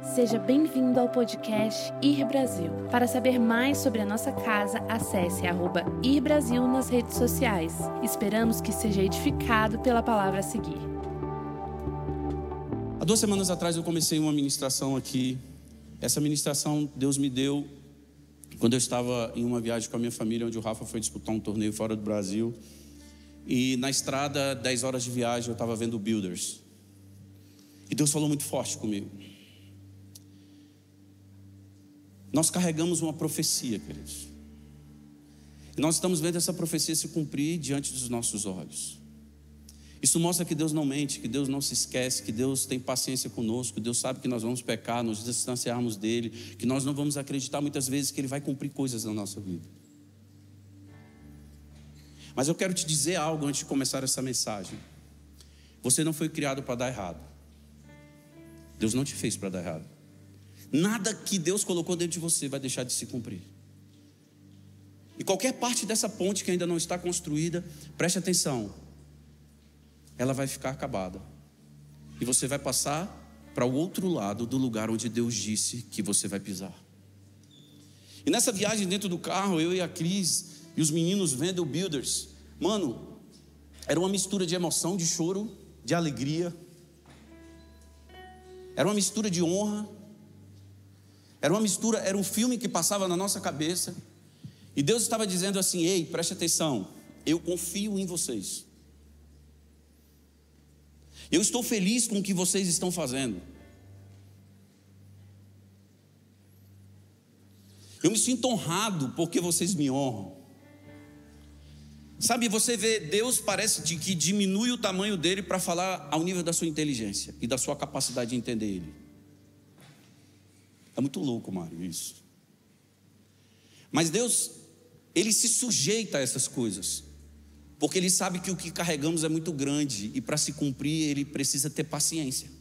Seja bem-vindo ao podcast Ir Brasil. Para saber mais sobre a nossa casa, acesse @Ir Brasil nas redes sociais. Esperamos que seja edificado pela palavra a seguir. Há 2 semanas atrás eu comecei uma ministração aqui. Essa ministração Deus me deu quando eu estava em uma viagem com a minha família, onde o Rafa foi disputar um torneio fora do Brasil. E na estrada, 10 horas de viagem, eu estava vendo Builders. E Deus falou muito forte comigo. Nós carregamos uma profecia, queridos. E nós estamos vendo essa profecia se cumprir diante dos nossos olhos. Isso mostra que Deus não mente, que Deus não se esquece, que Deus tem paciência conosco, Deus sabe que nós vamos pecar, nos distanciarmos dEle, que nós não vamos acreditar muitas vezes que Ele vai cumprir coisas na nossa vida. Mas eu quero te dizer algo antes de começar essa mensagem. Você não foi criado para dar errado. Deus não te fez para dar errado. Nada que Deus colocou dentro de você vai deixar de se cumprir. E qualquer parte dessa ponte que ainda não está construída, preste atenção, ela vai ficar acabada. E você vai passar para o outro lado do lugar onde Deus disse que você vai pisar. E nessa viagem dentro do carro, eu e a Cris e os meninos vendo o Builders, mano, era uma mistura de emoção, de choro, de alegria. Era uma mistura de honra. Era um filme que passava na nossa cabeça. E Deus estava dizendo assim: ei, preste atenção, eu confio em vocês. Eu estou feliz com o que vocês estão fazendo. Eu me sinto honrado porque vocês me honram. Sabe, você vê, Deus parece que diminui o tamanho dele para falar ao nível da sua inteligência e da sua capacidade de entender ele. É muito louco, Mário, isso. Mas Deus, Ele se sujeita a essas coisas, porque Ele sabe que o que carregamos é muito grande, e para se cumprir Ele precisa ter paciência.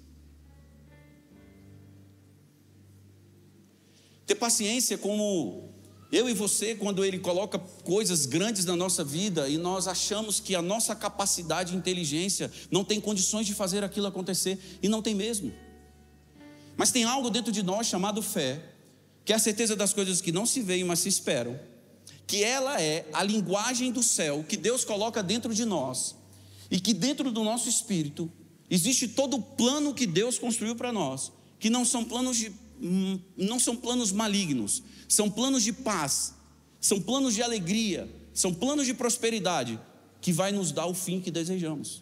Ter paciência como eu e você, quando Ele coloca coisas grandes na nossa vida e nós achamos que a nossa capacidade e inteligência não tem condições de fazer aquilo acontecer, e não tem mesmo. Mas tem algo dentro de nós chamado fé, que é a certeza das coisas que não se veem, mas se esperam, que ela é a linguagem do céu que Deus coloca dentro de nós, e que dentro do nosso espírito existe todo o plano que Deus construiu para nós, que não são planos malignos, são planos de paz, são planos de alegria, são planos de prosperidade, que vai nos dar o fim que desejamos.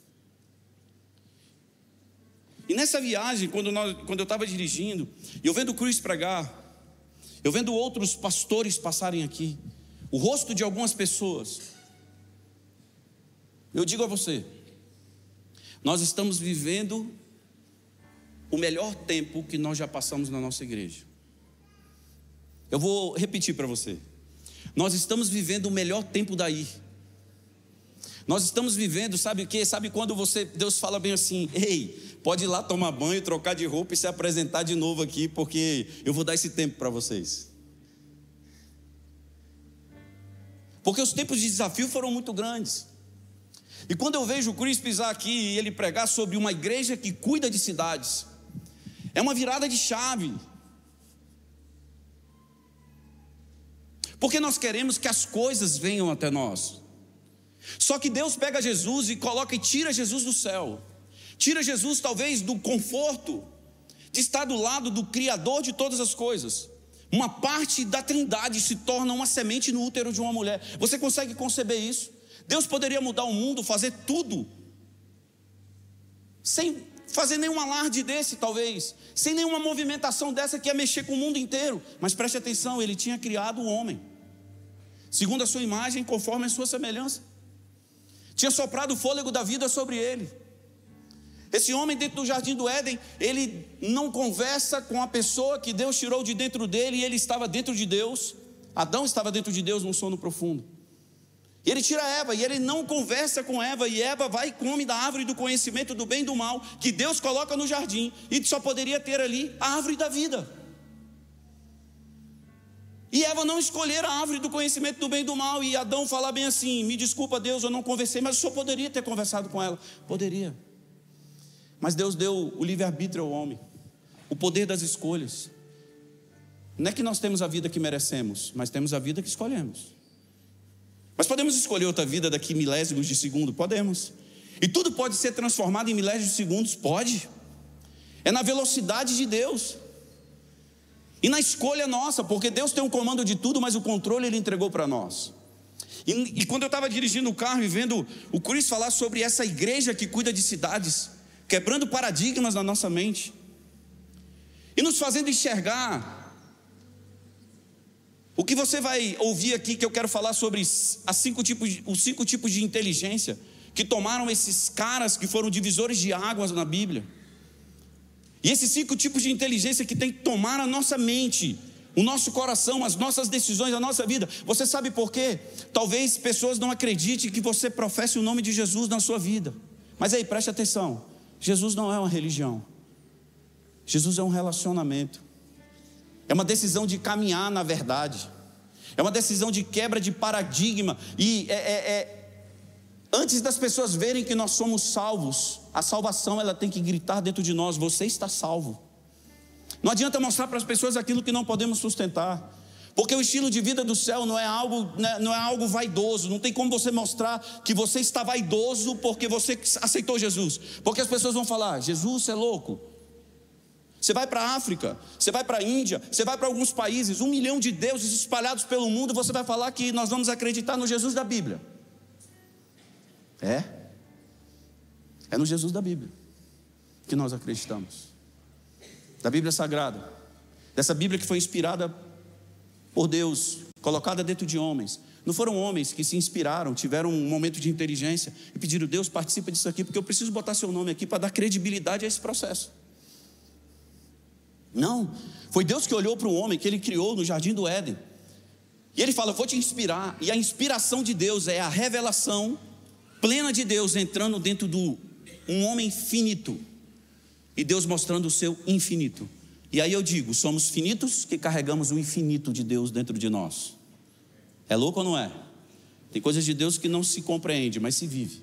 E nessa viagem, quando eu estava dirigindo, eu vendo o Chris pregar, eu vendo outros pastores passarem aqui, o rosto de algumas pessoas, eu digo a você, nós estamos vivendo o melhor tempo que nós já passamos na nossa igreja. Eu vou repetir para você, nós estamos vivendo o melhor tempo daí. Nós estamos vivendo, sabe o que? Sabe quando Deus fala bem assim: ei, pode ir lá tomar banho, trocar de roupa e se apresentar de novo aqui, porque eu vou dar esse tempo para vocês. Porque os tempos de desafio foram muito grandes. E quando eu vejo o Chris pisar aqui e ele pregar sobre uma igreja que cuida de cidades, é uma virada de chave. Porque nós queremos que as coisas venham até nós. Só que Deus pega Jesus e coloca e tira Jesus do céu. Tira Jesus talvez do conforto de estar do lado do Criador de todas as coisas. Uma parte da Trindade se torna uma semente no útero de uma mulher. Você consegue conceber isso? Deus poderia mudar o mundo, fazer tudo, sem fazer nenhum alarde desse talvez, sem nenhuma movimentação dessa que ia mexer com o mundo inteiro. Mas preste atenção, Ele tinha criado o homem segundo a sua imagem, conforme a sua semelhança. Tinha soprado o fôlego da vida sobre ele. Esse homem dentro do jardim do Éden, ele não conversa com a pessoa que Deus tirou de dentro dele, e ele estava dentro de Deus. Adão estava dentro de Deus num sono profundo. E ele tira Eva, e ele não conversa com Eva, e Eva vai e come da árvore do conhecimento do bem e do mal, que Deus coloca no jardim, e só poderia ter ali a árvore da vida. E Eva não escolher a árvore do conhecimento do bem e do mal, e Adão falar bem assim: me desculpa Deus, eu não conversei, mas o senhor poderia ter conversado com ela. Poderia. Mas Deus deu o livre-arbítrio ao homem. o poder das escolhas. Não é que nós temos a vida que merecemos, mas temos a vida que escolhemos. Mas podemos escolher outra vida daqui milésimos de segundo? Podemos. E tudo pode ser transformado em milésimos de segundos? Pode. É na velocidade de Deus. E na escolha nossa, porque Deus tem um comando de tudo, mas o controle Ele entregou para nós. E quando eu estava dirigindo o carro e vendo o Chris falar sobre essa igreja que cuida de cidades, quebrando paradigmas na nossa mente, e nos fazendo enxergar, o que você vai ouvir aqui, que eu quero falar sobre os 5 tipos de inteligência, que tomaram esses caras que foram divisores de águas na Bíblia. E esses 5 tipos de inteligência que tem que tomar a nossa mente, o nosso coração, as nossas decisões, a nossa vida. Você sabe por quê? Talvez pessoas não acreditem que você professe o nome de Jesus na sua vida. Mas aí, preste atenção. Jesus não é uma religião. Jesus é um relacionamento. É uma decisão de caminhar na verdade. É uma decisão de quebra de paradigma. E antes das pessoas verem que nós somos salvos, a salvação ela tem que gritar dentro de nós: você está salvo. Não adianta mostrar para as pessoas aquilo que não podemos sustentar, porque o estilo de vida do céu não é algo vaidoso. Não tem como você mostrar que você está vaidoso porque você aceitou Jesus, porque as pessoas vão falar: Jesus, você é louco. Você vai para a África, você vai para a Índia, você vai para alguns países, 1 milhão de deuses espalhados pelo mundo, você vai falar que nós vamos acreditar no Jesus da Bíblia. É no Jesus da Bíblia que nós acreditamos, da Bíblia Sagrada, dessa Bíblia que foi inspirada por Deus, colocada dentro de homens. Não foram homens que se inspiraram, tiveram um momento de inteligência e pediram: Deus, participa disso aqui, porque eu preciso botar seu nome aqui para dar credibilidade a esse processo. Não, foi Deus que olhou para o homem que Ele criou no Jardim do Éden, e Ele fala: eu vou te inspirar. E a inspiração de Deus é a revelação plena de Deus entrando dentro de um homem finito, e Deus mostrando o seu infinito. E aí eu digo: somos finitos que carregamos o infinito de Deus dentro de nós. É louco ou não é? Tem coisas de Deus que não se compreende, mas se vive.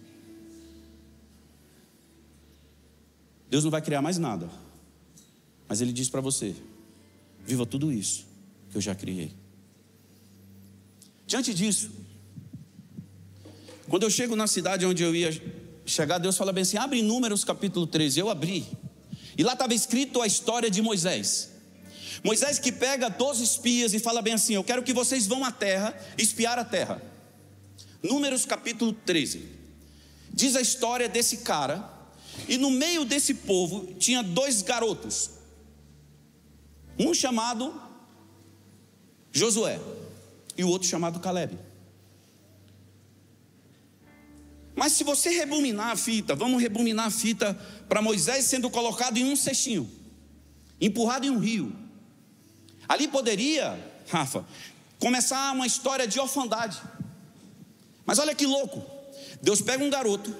Deus não vai criar mais nada, mas Ele diz para você: viva tudo isso que eu já criei. Diante disso, quando eu chego na cidade onde eu ia chegar, Deus fala bem assim: abre Números capítulo 13. Eu abri, e lá estava escrito a história de Moisés. Moisés que pega 12 espias e fala bem assim: eu quero que vocês vão à terra, espiar a terra. Números capítulo 13. Diz a história desse cara, e no meio desse povo tinha 2 garotos, um chamado Josué e o outro chamado Caleb. Mas se você rebobinar a fita, vamos rebobinar a fita para Moisés sendo colocado em um cestinho, empurrado em um rio. Ali poderia, Rafa, começar uma história de orfandade. Mas olha que louco, Deus pega um garoto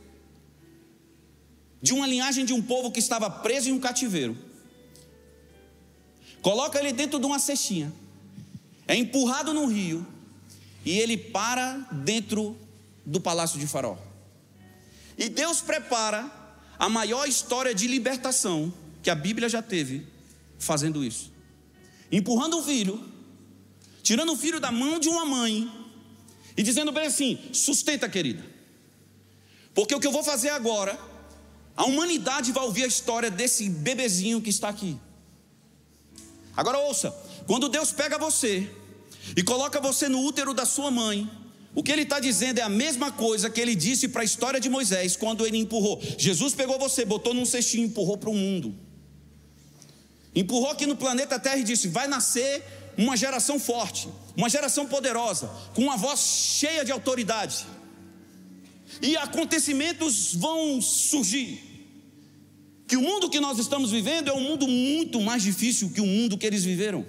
de uma linhagem de um povo que estava preso em um cativeiro, coloca ele dentro de uma cestinha, é empurrado no rio, e ele para dentro do palácio de Faraó. E Deus prepara a maior história de libertação que a Bíblia já teve, fazendo isso, empurrando um filho, tirando o filho da mão de uma mãe e dizendo bem assim: sustenta, querida, porque o que eu vou fazer agora, a humanidade vai ouvir a história desse bebezinho que está aqui. Agora ouça, quando Deus pega você e coloca você no útero da sua mãe, o que Ele está dizendo é a mesma coisa que Ele disse para a história de Moisés, quando Ele empurrou. Jesus pegou você, botou num cestinho e empurrou para o mundo, empurrou aqui no planeta Terra e disse: vai nascer uma geração forte, uma geração poderosa, com uma voz cheia de autoridade, e acontecimentos vão surgir, que o mundo que nós estamos vivendo é um mundo muito mais difícil que o mundo que eles viveram.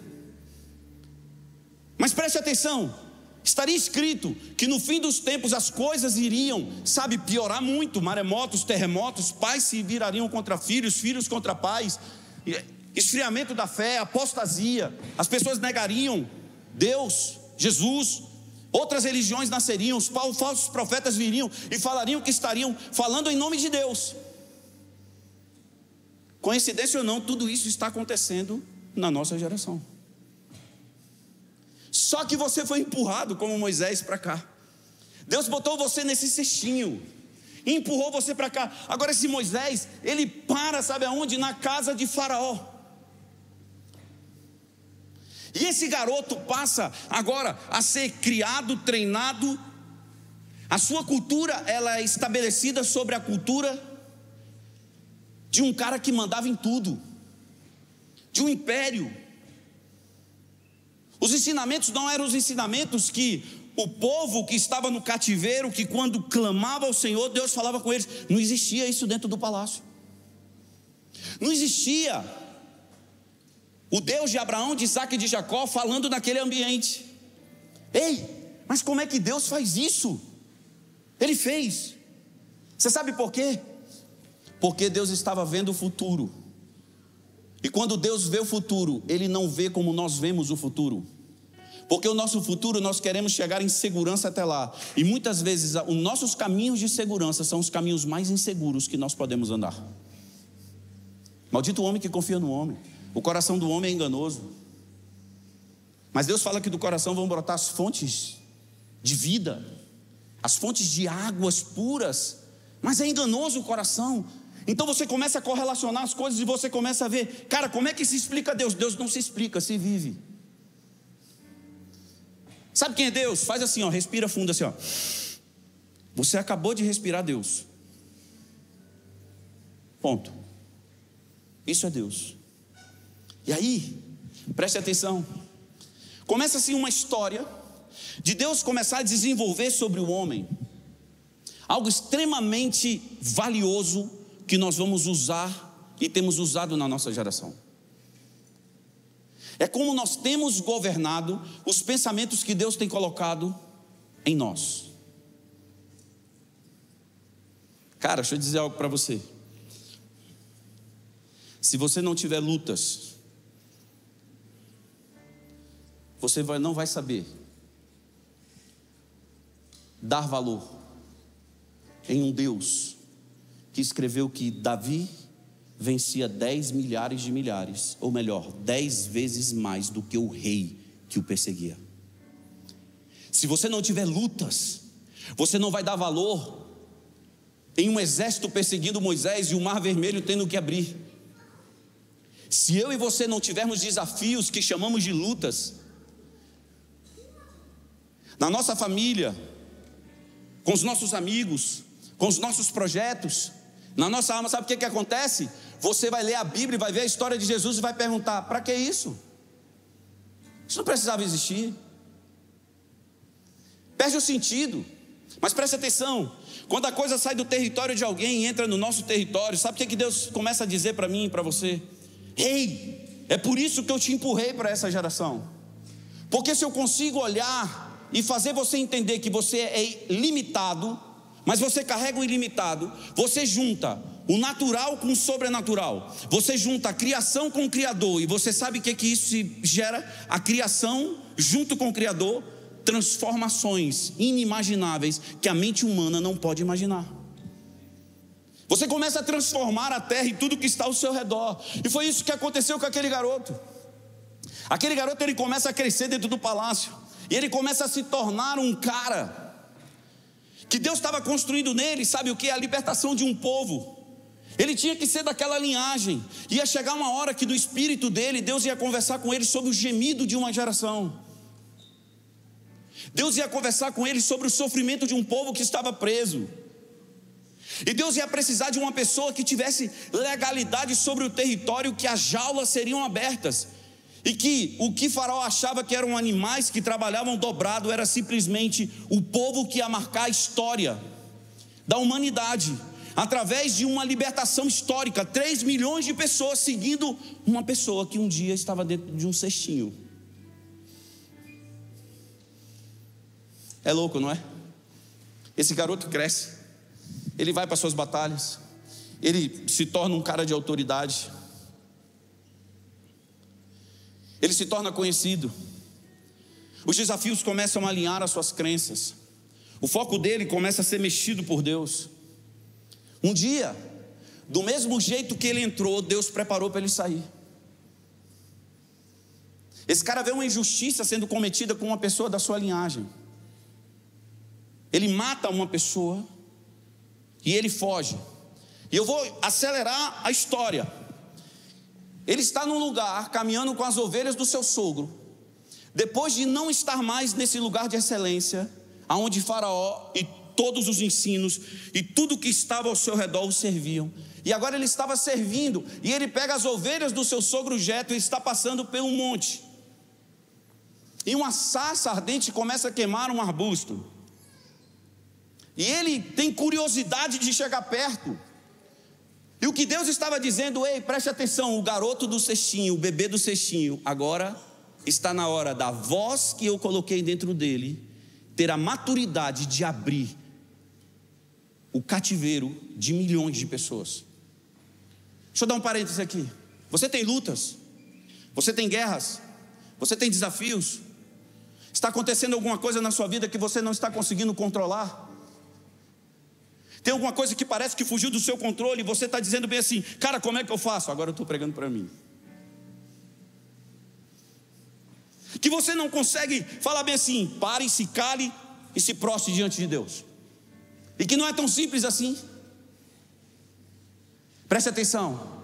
Mas preste atenção, estaria escrito que no fim dos tempos as coisas iriam, piorar muito, maremotos, terremotos, pais se virariam contra filhos, filhos contra pais, esfriamento da fé, apostasia, as pessoas negariam Deus, Jesus, outras religiões nasceriam, os falsos profetas viriam e falariam que estariam falando em nome de Deus. Coincidência ou não, tudo isso está acontecendo na nossa geração. Só que você foi empurrado como Moisés para cá. Deus botou você nesse cestinho e empurrou você para cá. Agora esse Moisés, ele para, sabe aonde? Na casa de Faraó. E esse garoto passa agora a ser criado, treinado. A sua cultura, ela é estabelecida sobre a cultura de um cara que mandava em tudo, de um império. Os ensinamentos não eram os ensinamentos que o povo que estava no cativeiro, que quando clamava ao Senhor, Deus falava com eles. Não existia isso dentro do palácio. Não existia o Deus de Abraão, de Isaac e de Jacó falando naquele ambiente. Ei, mas como é que Deus faz isso? Ele fez. Você sabe por quê? Porque Deus estava vendo o futuro. E quando Deus vê o futuro, Ele não vê como nós vemos o futuro. Porque o nosso futuro, nós queremos chegar em segurança até lá. E muitas vezes os nossos caminhos de segurança são os caminhos mais inseguros que nós podemos andar. Maldito o homem que confia no homem. O coração do homem é enganoso. Mas Deus fala que do coração vão brotar as fontes de vida, as fontes de águas puras. Mas é enganoso o coração. Então você começa a correlacionar as coisas e você começa a ver, cara, como é que se explica Deus? Deus não se explica, se vive. Sabe quem é Deus? Faz assim, ó, respira fundo assim, ó. Você acabou de respirar Deus. Ponto. Isso é Deus. E aí, preste atenção. Começa assim uma história de Deus começar a desenvolver sobre o homem algo extremamente valioso que nós vamos usar e temos usado na nossa geração. É como nós temos governado os pensamentos que Deus tem colocado em nós. Cara, deixa eu dizer algo para você. Se você não tiver lutas, você não vai saber dar valor em um Deus que escreveu que Davi vencia 10 milhares de milhares, ou melhor, 10 vezes mais do que o rei que o perseguia. Se você não tiver lutas, você não vai dar valor em um exército perseguindo Moisés e o mar vermelho tendo que abrir. Se eu e você não tivermos desafios que chamamos de lutas, na nossa família, com os nossos amigos, com os nossos projetos, na nossa alma, sabe o que acontece? Você vai ler a Bíblia e vai ver a história de Jesus e vai perguntar, para que isso? Isso não precisava existir. Perde o sentido. Mas preste atenção, quando a coisa sai do território de alguém e entra no nosso território, sabe o que Deus começa a dizer para mim e para você? Ei, é por isso que eu te empurrei para essa geração. Porque se eu consigo olhar e fazer você entender que você é limitado, mas você carrega o ilimitado, você junta o natural com o sobrenatural, você junta a criação com o Criador, e você sabe o que isso gera? A criação junto com o Criador, transformações inimagináveis que a mente humana não pode imaginar. Você começa a transformar a terra e tudo que está ao seu redor. E foi isso que aconteceu com aquele garoto. Aquele garoto, ele começa a crescer dentro do palácio, e ele começa a se tornar um cara que Deus estava construindo nele, sabe o que? A libertação de um povo. Ele tinha que ser daquela linhagem. Ia chegar uma hora que do espírito dele, Deus ia conversar com ele sobre o gemido de uma geração. Deus ia conversar com ele sobre o sofrimento de um povo que estava preso. E Deus ia precisar de uma pessoa que tivesse legalidade sobre o território, que as jaulas seriam abertas. E que o que Faraó achava que eram animais que trabalhavam dobrado era simplesmente o povo que ia marcar a história da humanidade, através de uma libertação histórica. 3 milhões de pessoas seguindo uma pessoa que um dia estava dentro de um cestinho. É louco, não é? Esse garoto cresce, ele vai para suas batalhas, ele se torna um cara de autoridade, ele se torna conhecido. Os desafios começam a alinhar as suas crenças. O foco dele começa a ser mexido por Deus. Um dia, do mesmo jeito que ele entrou, Deus preparou para ele sair. Esse cara vê uma injustiça sendo cometida com uma pessoa da sua linhagem. Ele mata uma pessoa e ele foge. E eu vou acelerar a história. Ele está num lugar caminhando com as ovelhas do seu sogro. Depois de não estar mais nesse lugar de excelência, aonde Faraó e todos os ensinos e tudo que estava ao seu redor o serviam. E agora ele estava servindo, e ele pega as ovelhas do seu sogro Jetro e está passando por um monte. E uma sarça ardente começa a queimar um arbusto. E ele tem curiosidade de chegar perto. E o que Deus estava dizendo: ei, preste atenção, o garoto do cestinho, o bebê do cestinho, agora está na hora da voz que eu coloquei dentro dele ter a maturidade de abrir o cativeiro de milhões de pessoas. Deixa eu dar um parênteses aqui. Você tem lutas, você tem guerras, você tem desafios. Está acontecendo alguma coisa na sua vida que você não está conseguindo controlar? Tem alguma coisa que parece que fugiu do seu controle e você está dizendo bem assim: cara, como é que eu faço? Agora eu estou pregando para mim. Que você não consegue falar bem assim: pare, se cale e se prostre diante de Deus. E que não é tão simples assim. Preste atenção.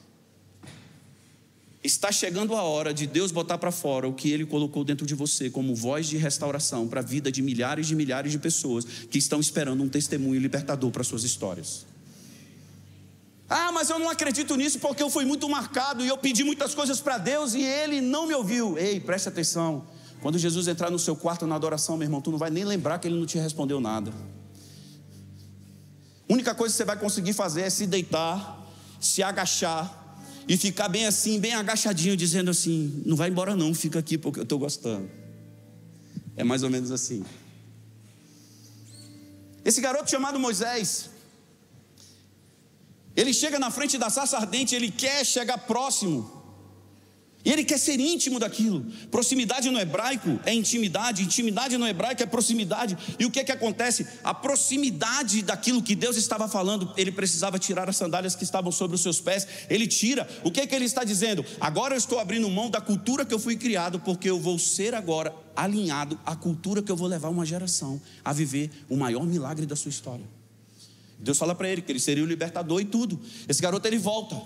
Está chegando a hora de Deus botar para fora o que Ele colocou dentro de você como voz de restauração para a vida de milhares de pessoas que estão esperando um testemunho libertador para suas histórias. Ah, mas eu não acredito nisso porque eu fui muito marcado e eu pedi muitas coisas para Deus e Ele não me ouviu. Ei, preste atenção. Quando Jesus entrar no seu quarto na adoração, meu irmão, tu não vai nem lembrar que Ele não te respondeu nada. A única coisa que você vai conseguir fazer é se deitar, se agachar e ficar bem assim, bem agachadinho, dizendo assim: não vai embora não, fica aqui porque eu estou gostando. É mais ou menos assim. Esse garoto chamado Moisés, ele chega na frente da sarça ardente, ele quer chegar próximo, e ele quer ser íntimo daquilo. Proximidade no hebraico é intimidade, intimidade no hebraico é proximidade. E o que acontece? A proximidade daquilo que Deus estava falando, ele precisava tirar as sandálias que estavam sobre os seus pés. Ele tira. O que ele está dizendo? Agora eu estou abrindo mão da cultura que eu fui criado, porque eu vou ser agora alinhado à cultura que eu vou levar uma geração a viver o maior milagre da sua história. Deus fala para ele que ele seria o libertador e tudo. Esse garoto, ele volta.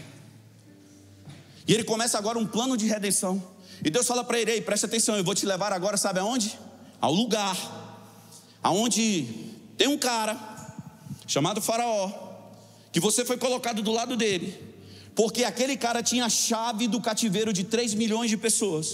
E ele começa agora um plano de redenção. E Deus fala para ele: ei, preste atenção, eu vou te levar agora, sabe aonde? Ao lugar aonde tem um cara chamado Faraó, que você foi colocado do lado dele, porque aquele cara tinha a chave do cativeiro de 3 milhões de pessoas.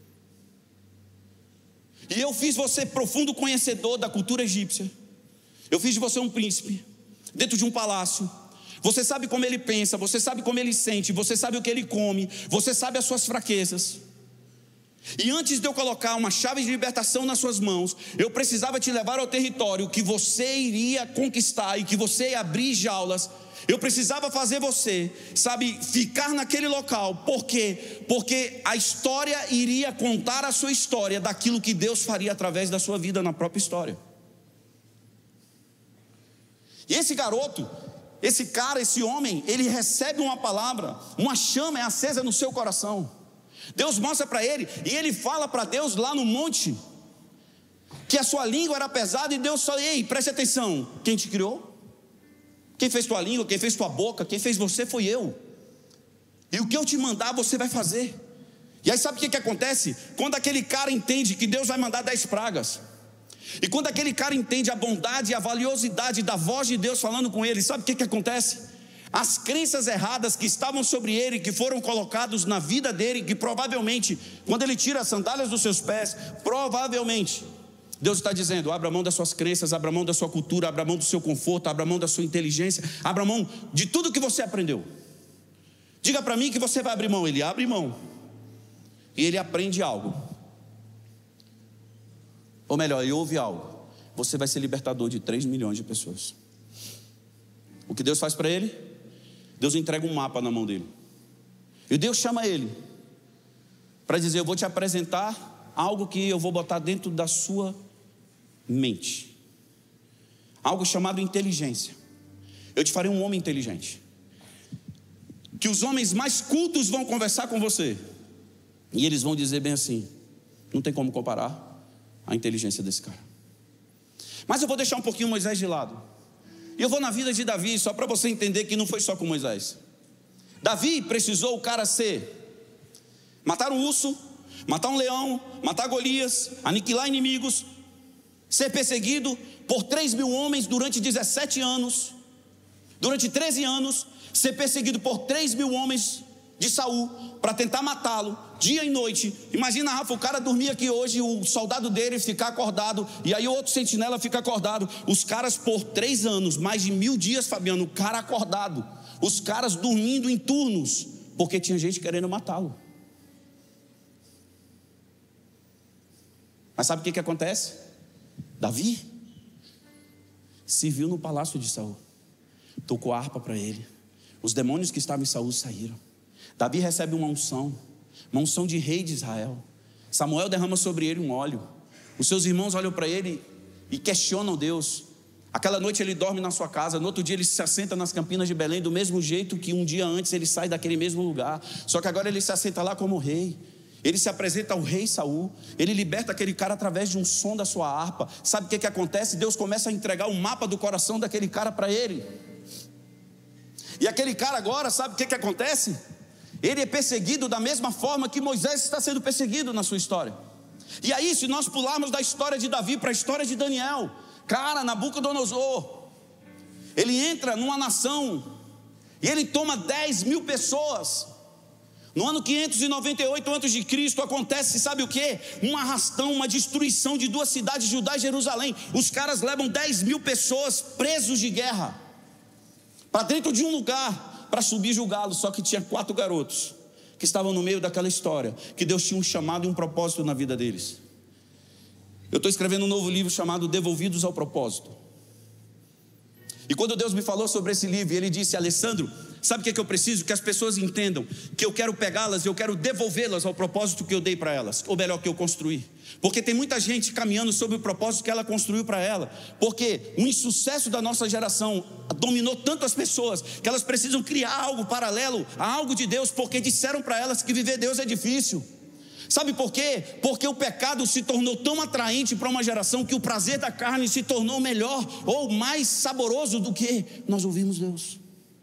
E eu fiz você profundo conhecedor da cultura egípcia. Eu fiz de você um príncipe dentro de um palácio. Você sabe como ele pensa, você sabe como ele sente, você sabe o que ele come, você sabe as suas fraquezas. E antes de eu colocar uma chave de libertação nas suas mãos, eu precisava te levar ao território que você iria conquistar e que você ia abrir jaulas. Eu precisava fazer você, sabe, ficar naquele local. Por quê? Porque a história iria contar a sua história daquilo que Deus faria através da sua vida na própria história. E esse garoto, esse cara, esse homem, ele recebe uma palavra, uma chama é acesa no seu coração. Deus mostra para ele, e ele fala para Deus lá no monte, que a sua língua era pesada, e Deus fala: ei, preste atenção, quem te criou? Quem fez tua língua, quem fez tua boca, quem fez você foi eu. E o que eu te mandar você vai fazer. E aí sabe o que acontece? Quando aquele cara entende que Deus vai mandar 10 pragas, e quando aquele cara entende a bondade e a valiosidade da voz de Deus falando com ele, sabe o que acontece? As crenças erradas que estavam sobre ele, que foram colocados na vida dele, que provavelmente, quando ele tira as sandálias dos seus pés, provavelmente, Deus está dizendo: abra mão das suas crenças, abra mão da sua cultura, abra mão do seu conforto, abra mão da sua inteligência, abra mão de tudo que você aprendeu. Diga para mim que você vai abrir mão. Ele abre mão, e ele aprende algo. Ou melhor, ele ouve algo. Você vai ser libertador de 3 milhões de pessoas. O que Deus faz para ele? Deus entrega um mapa na mão dele. E Deus chama ele para dizer: eu vou te apresentar algo que eu vou botar dentro da sua mente. Algo chamado inteligência. Eu te farei um homem inteligente. que os homens mais cultos vão conversar com você, e eles vão dizer bem assim: não tem como comparar a inteligência desse cara. Mas eu vou deixar um pouquinho Moisés de lado, e eu vou na vida de Davi, só para você entender que não foi só com Moisés. Davi precisou o cara matar um urso, matar um leão, matar Golias, aniquilar inimigos, ser perseguido por 3.000 homens durante 17 anos, durante 13 anos, ser perseguido por 3.000 homens de Saul, para tentar matá-lo, dia e noite. Imagina, Rafa, o cara dormia aqui hoje, o soldado dele ficar acordado, e aí o outro sentinela fica acordado. Os caras por 3 anos, mais de 1.000 dias, Fabiano, o cara acordado, os caras dormindo em turnos, porque tinha gente querendo matá-lo. Mas sabe o que acontece? Davi se viu no palácio de Saul, tocou a harpa para ele, os demônios que estavam em Saul saíram. Davi recebe uma unção de rei de Israel. Samuel derrama sobre ele um óleo. Os seus irmãos olham para ele e questionam Deus. Aquela noite ele dorme na sua casa, no outro dia ele se assenta nas campinas de Belém, do mesmo jeito que um dia antes ele sai daquele mesmo lugar, só que agora ele se assenta lá como rei. Ele se apresenta ao rei Saul, ele liberta aquele cara através de um som da sua harpa. Sabe o que acontece? Deus começa a entregar um mapa do coração daquele cara para ele. E aquele cara agora, sabe o que acontece? Ele é perseguido da mesma forma que Moisés está sendo perseguido na sua história. E aí, se nós pularmos da história de Davi para a história de Daniel, cara, Nabucodonosor, ele entra numa nação e ele toma 10.000 pessoas. No ano 598 a.C. acontece, sabe o que? Um arrastão, uma destruição de 2 cidades, Judá e Jerusalém. Os caras levam 10.000 pessoas presos de guerra para dentro de um lugar, para subir julgá-los. Só que tinha 4 garotos que estavam no meio daquela história, que Deus tinha um chamado e um propósito na vida deles. Eu estou escrevendo um novo livro chamado Devolvidos ao Propósito. E quando Deus me falou sobre esse livro, Ele disse: Alessandro, sabe o que eu preciso? Que as pessoas entendam que eu quero pegá-las, eu quero devolvê-las ao propósito que eu dei para elas, ou melhor, que eu construí. Porque tem muita gente caminhando sobre o propósito que ela construiu para ela. Porque o insucesso da nossa geração dominou tanto as pessoas, que elas precisam criar algo paralelo a algo de Deus, porque disseram para elas que viver Deus é difícil. Sabe por quê? Porque o pecado se tornou tão atraente para uma geração que o prazer da carne se tornou melhor ou mais saboroso do que nós ouvimos Deus.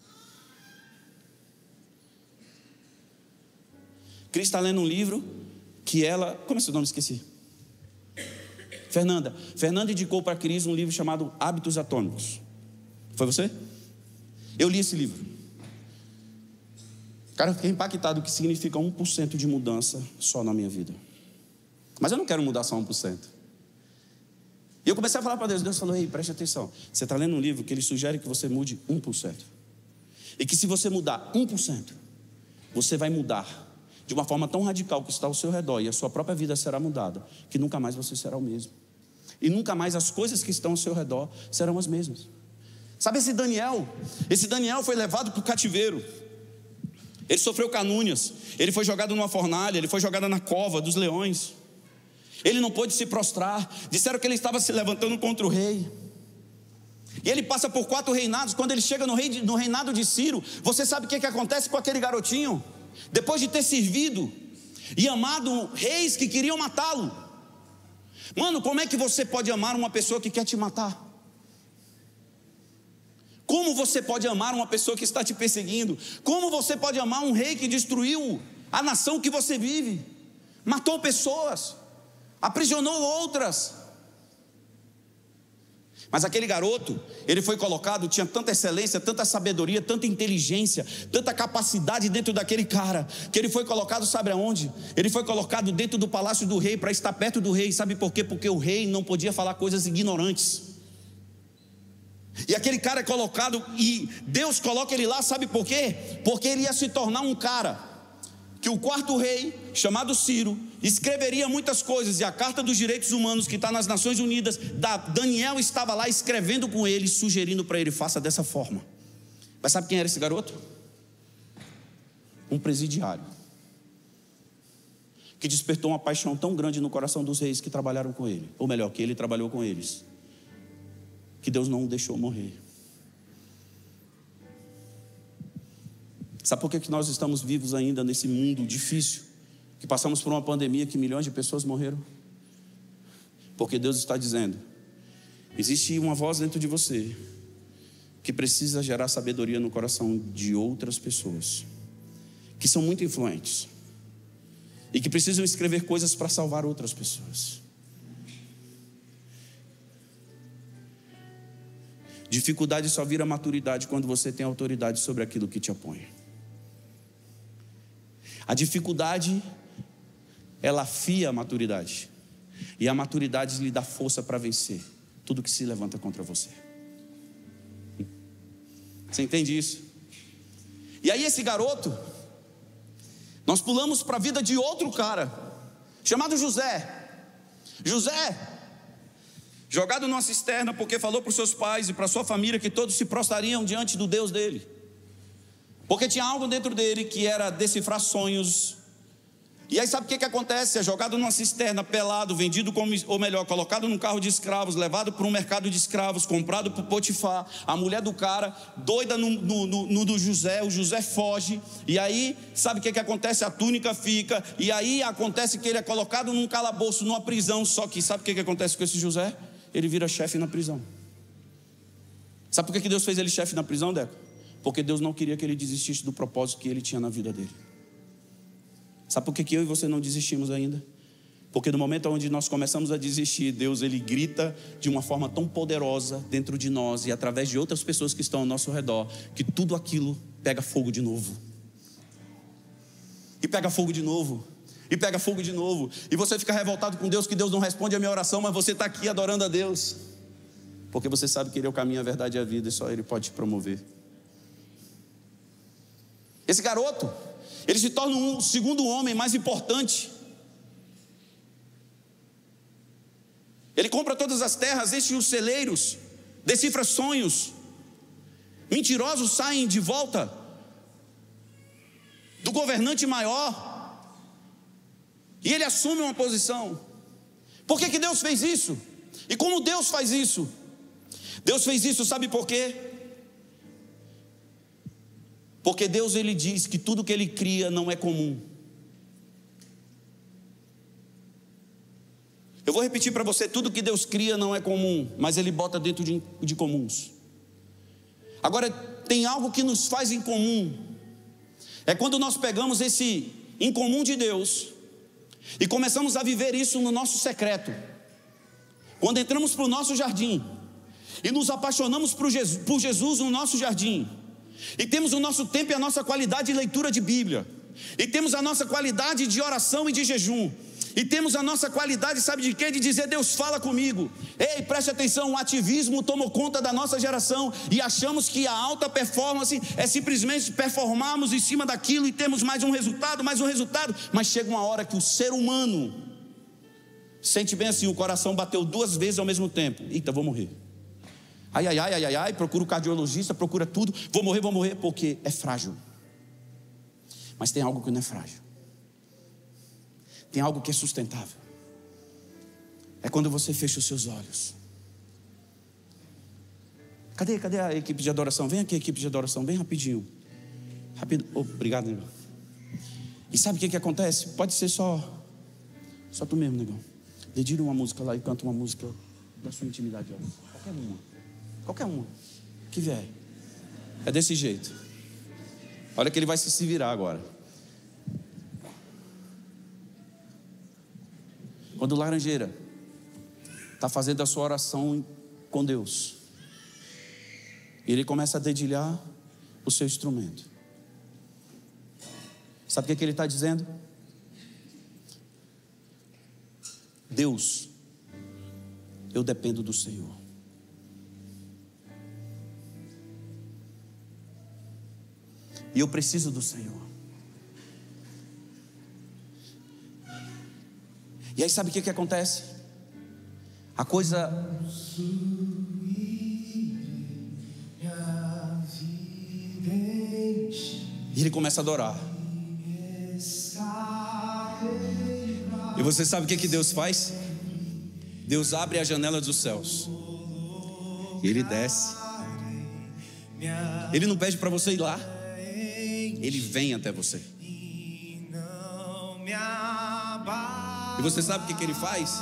Cris está lendo um livro que ela... Como é seu nome? Esqueci. Fernanda indicou para a Cris um livro chamado Hábitos Atômicos. Foi você? Eu li esse livro. Cara, eu fiquei impactado, o que significa 1% de mudança só na minha vida. Mas eu não quero mudar só 1%. E eu comecei a falar para Deus. Deus falou: ei, preste atenção. Você está lendo um livro que ele sugere que você mude 1%. E que se você mudar 1%, você vai mudar de uma forma tão radical que está ao seu redor, e a sua própria vida será mudada, que nunca mais você será o mesmo. E nunca mais as coisas que estão ao seu redor serão as mesmas. Sabe esse Daniel? Esse Daniel foi levado para o cativeiro. Ele sofreu calúnias, ele foi jogado numa fornalha, ele foi jogado na cova dos leões. Ele não pôde se prostrar. Disseram que ele estava se levantando contra o rei. E ele passa por 4 reinados. Quando ele chega no reinado de Ciro, você sabe o que acontece com aquele garotinho? Depois de ter servido e amado reis que queriam matá-lo. Mano, como é que você pode amar uma pessoa que quer te matar? Como você pode amar uma pessoa que está te perseguindo? Como você pode amar um rei que destruiu a nação que você vive? Matou pessoas, aprisionou outras. Mas aquele garoto, ele foi colocado, tinha tanta excelência, tanta sabedoria, tanta inteligência, tanta capacidade dentro daquele cara, que ele foi colocado, sabe aonde? Ele foi colocado dentro do palácio do rei, para estar perto do rei. Sabe por quê? Porque o rei não podia falar coisas ignorantes. E aquele cara é colocado, e Deus coloca ele lá, sabe por quê? Porque ele ia se tornar um cara que o 4º rei, chamado Ciro, escreveria muitas coisas. E a Carta dos Direitos Humanos, que está nas Nações Unidas, Daniel estava lá escrevendo com ele, sugerindo para ele: faça dessa forma. Mas sabe quem era esse garoto? Um presidiário, que despertou uma paixão tão grande no coração dos reis que trabalharam com ele, ou melhor, que ele trabalhou com eles, que Deus não o deixou morrer. Sabe por que nós estamos vivos ainda nesse mundo difícil? Que passamos por uma pandemia que milhões de pessoas morreram? Porque Deus está dizendo: existe uma voz dentro de você que precisa gerar sabedoria no coração de outras pessoas que são muito influentes e que precisam escrever coisas para salvar outras pessoas. Dificuldade só vira maturidade quando você tem autoridade sobre aquilo que te opõe. A dificuldade, ela afia a maturidade, e a maturidade lhe dá força para vencer tudo que se levanta contra você. Você entende isso? E aí esse garoto, nós pulamos para a vida de outro cara, chamado José. José, jogado numa cisterna porque falou para os seus pais e para a sua família que todos se prostrariam diante do Deus dele. Porque tinha algo dentro dele que era decifrar sonhos. E aí sabe o que acontece? É jogado numa cisterna, pelado, vendido como, ou melhor, colocado num carro de escravos, levado para um mercado de escravos, comprado por Potifar. A mulher do cara, doida no José, o José foge. E aí, sabe o que acontece? A túnica fica. E aí acontece que ele é colocado num calabouço, numa prisão. Só que sabe o que acontece com esse José? Ele vira chefe na prisão. Sabe por que Deus fez ele chefe na prisão, Deco? Porque Deus não queria que ele desistisse do propósito que ele tinha na vida dele. Sabe por que eu e você não desistimos ainda? Porque no momento onde nós começamos a desistir, Deus, ele grita de uma forma tão poderosa dentro de nós e através de outras pessoas que estão ao nosso redor, que tudo aquilo pega fogo de novo. E pega fogo de novo. E pega fogo de novo. E você fica revoltado com Deus, que Deus não responde a minha oração, mas você está aqui adorando a Deus. Porque você sabe que Ele é o caminho, a verdade e a vida, e só Ele pode te promover. Esse garoto, ele se torna o segundo homem mais importante. Ele compra todas as terras, enche os celeiros, decifra sonhos. Mentirosos saem de volta do governante maior, e ele assume uma posição. Por que Deus fez isso? E como Deus faz isso? Deus fez isso, sabe por quê? Porque Deus, ele diz que tudo que ele cria não é comum. Eu vou repetir para você: tudo que Deus cria não é comum, mas ele bota dentro de comuns. Agora, tem algo que nos faz incomum. É quando nós pegamos esse incomum de Deus e começamos a viver isso no nosso secreto. Quando entramos para o nosso jardim e nos apaixonamos por Jesus no nosso jardim, e temos o nosso tempo e a nossa qualidade de leitura de Bíblia, e temos a nossa qualidade de oração e de jejum, e temos a nossa qualidade, sabe de quê? De dizer: Deus, fala comigo. Ei, preste atenção, o ativismo tomou conta da nossa geração, e achamos que a alta performance é simplesmente performarmos em cima daquilo e temos mais um resultado, mas chega uma hora que o ser humano sente bem assim, o coração bateu 2 vezes ao mesmo tempo. Eita, vou morrer. Ai, procura o cardiologista, procura tudo, vou morrer, porque é frágil. Mas tem algo que não é frágil. Tem algo que é sustentável. É quando você fecha os seus olhos. Cadê a equipe de adoração? Vem aqui, equipe de adoração, bem rapidinho. Obrigado, negão. E sabe o que acontece? Pode ser só tu mesmo, negão. Dedilha uma música lá e canta uma música da sua intimidade. Qualquer uma que vier. É desse jeito. Olha que ele vai se virar agora. Quando o Laranjeira está fazendo a sua oração com Deus, ele começa a dedilhar o seu instrumento. Sabe o que ele está dizendo? Deus, eu dependo do Senhor. E eu preciso do Senhor. E aí sabe o que acontece? A coisa... E ele começa a adorar. E você sabe o que Deus faz? Deus abre a janela dos céus. E ele desce. Ele não pede para você ir lá. Ele vem até você. E você sabe o que ele faz?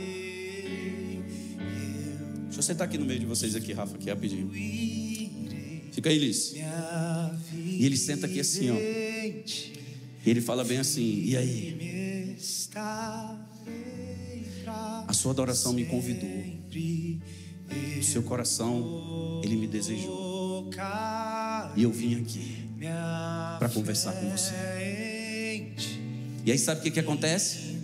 Deixa eu sentar aqui no meio de vocês aqui, Rafa, aqui rapidinho. Fica aí, Liz. E ele senta aqui assim, ó. E ele fala bem assim: e aí? A sua adoração me convidou. O seu coração, ele me desejou. E eu vim aqui para conversar com você. E aí sabe o que acontece?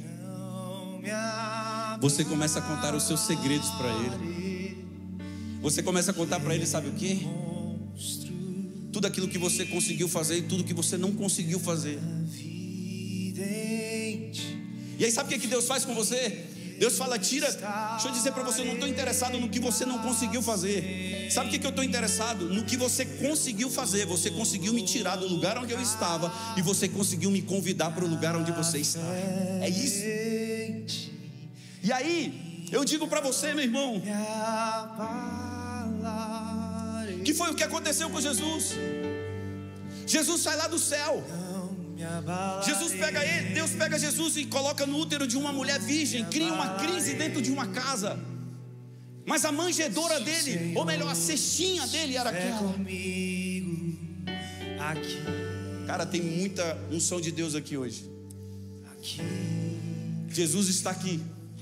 Você começa a contar os seus segredos para ele. Você começa a contar para ele, sabe o que? Tudo aquilo que você conseguiu fazer e tudo que você não conseguiu fazer. E aí sabe o que Deus faz com você? Deus fala: tira, deixa eu dizer para você, eu não estou interessado no que você não conseguiu fazer. Sabe o que eu estou interessado? No que você conseguiu fazer. Você conseguiu me tirar do lugar onde eu estava e você conseguiu me convidar para o lugar onde você está. É isso. E aí, eu digo para você, meu irmão, que foi o que aconteceu com Jesus. Jesus sai lá do céu. Jesus pega ele, Deus pega Jesus e coloca no útero de uma mulher virgem, cria uma crise dentro de uma casa. Mas a manjedoura dele, ou melhor, a cestinha dele era aquela. Cara, tem muita unção de Deus aqui hoje. Jesus está aqui.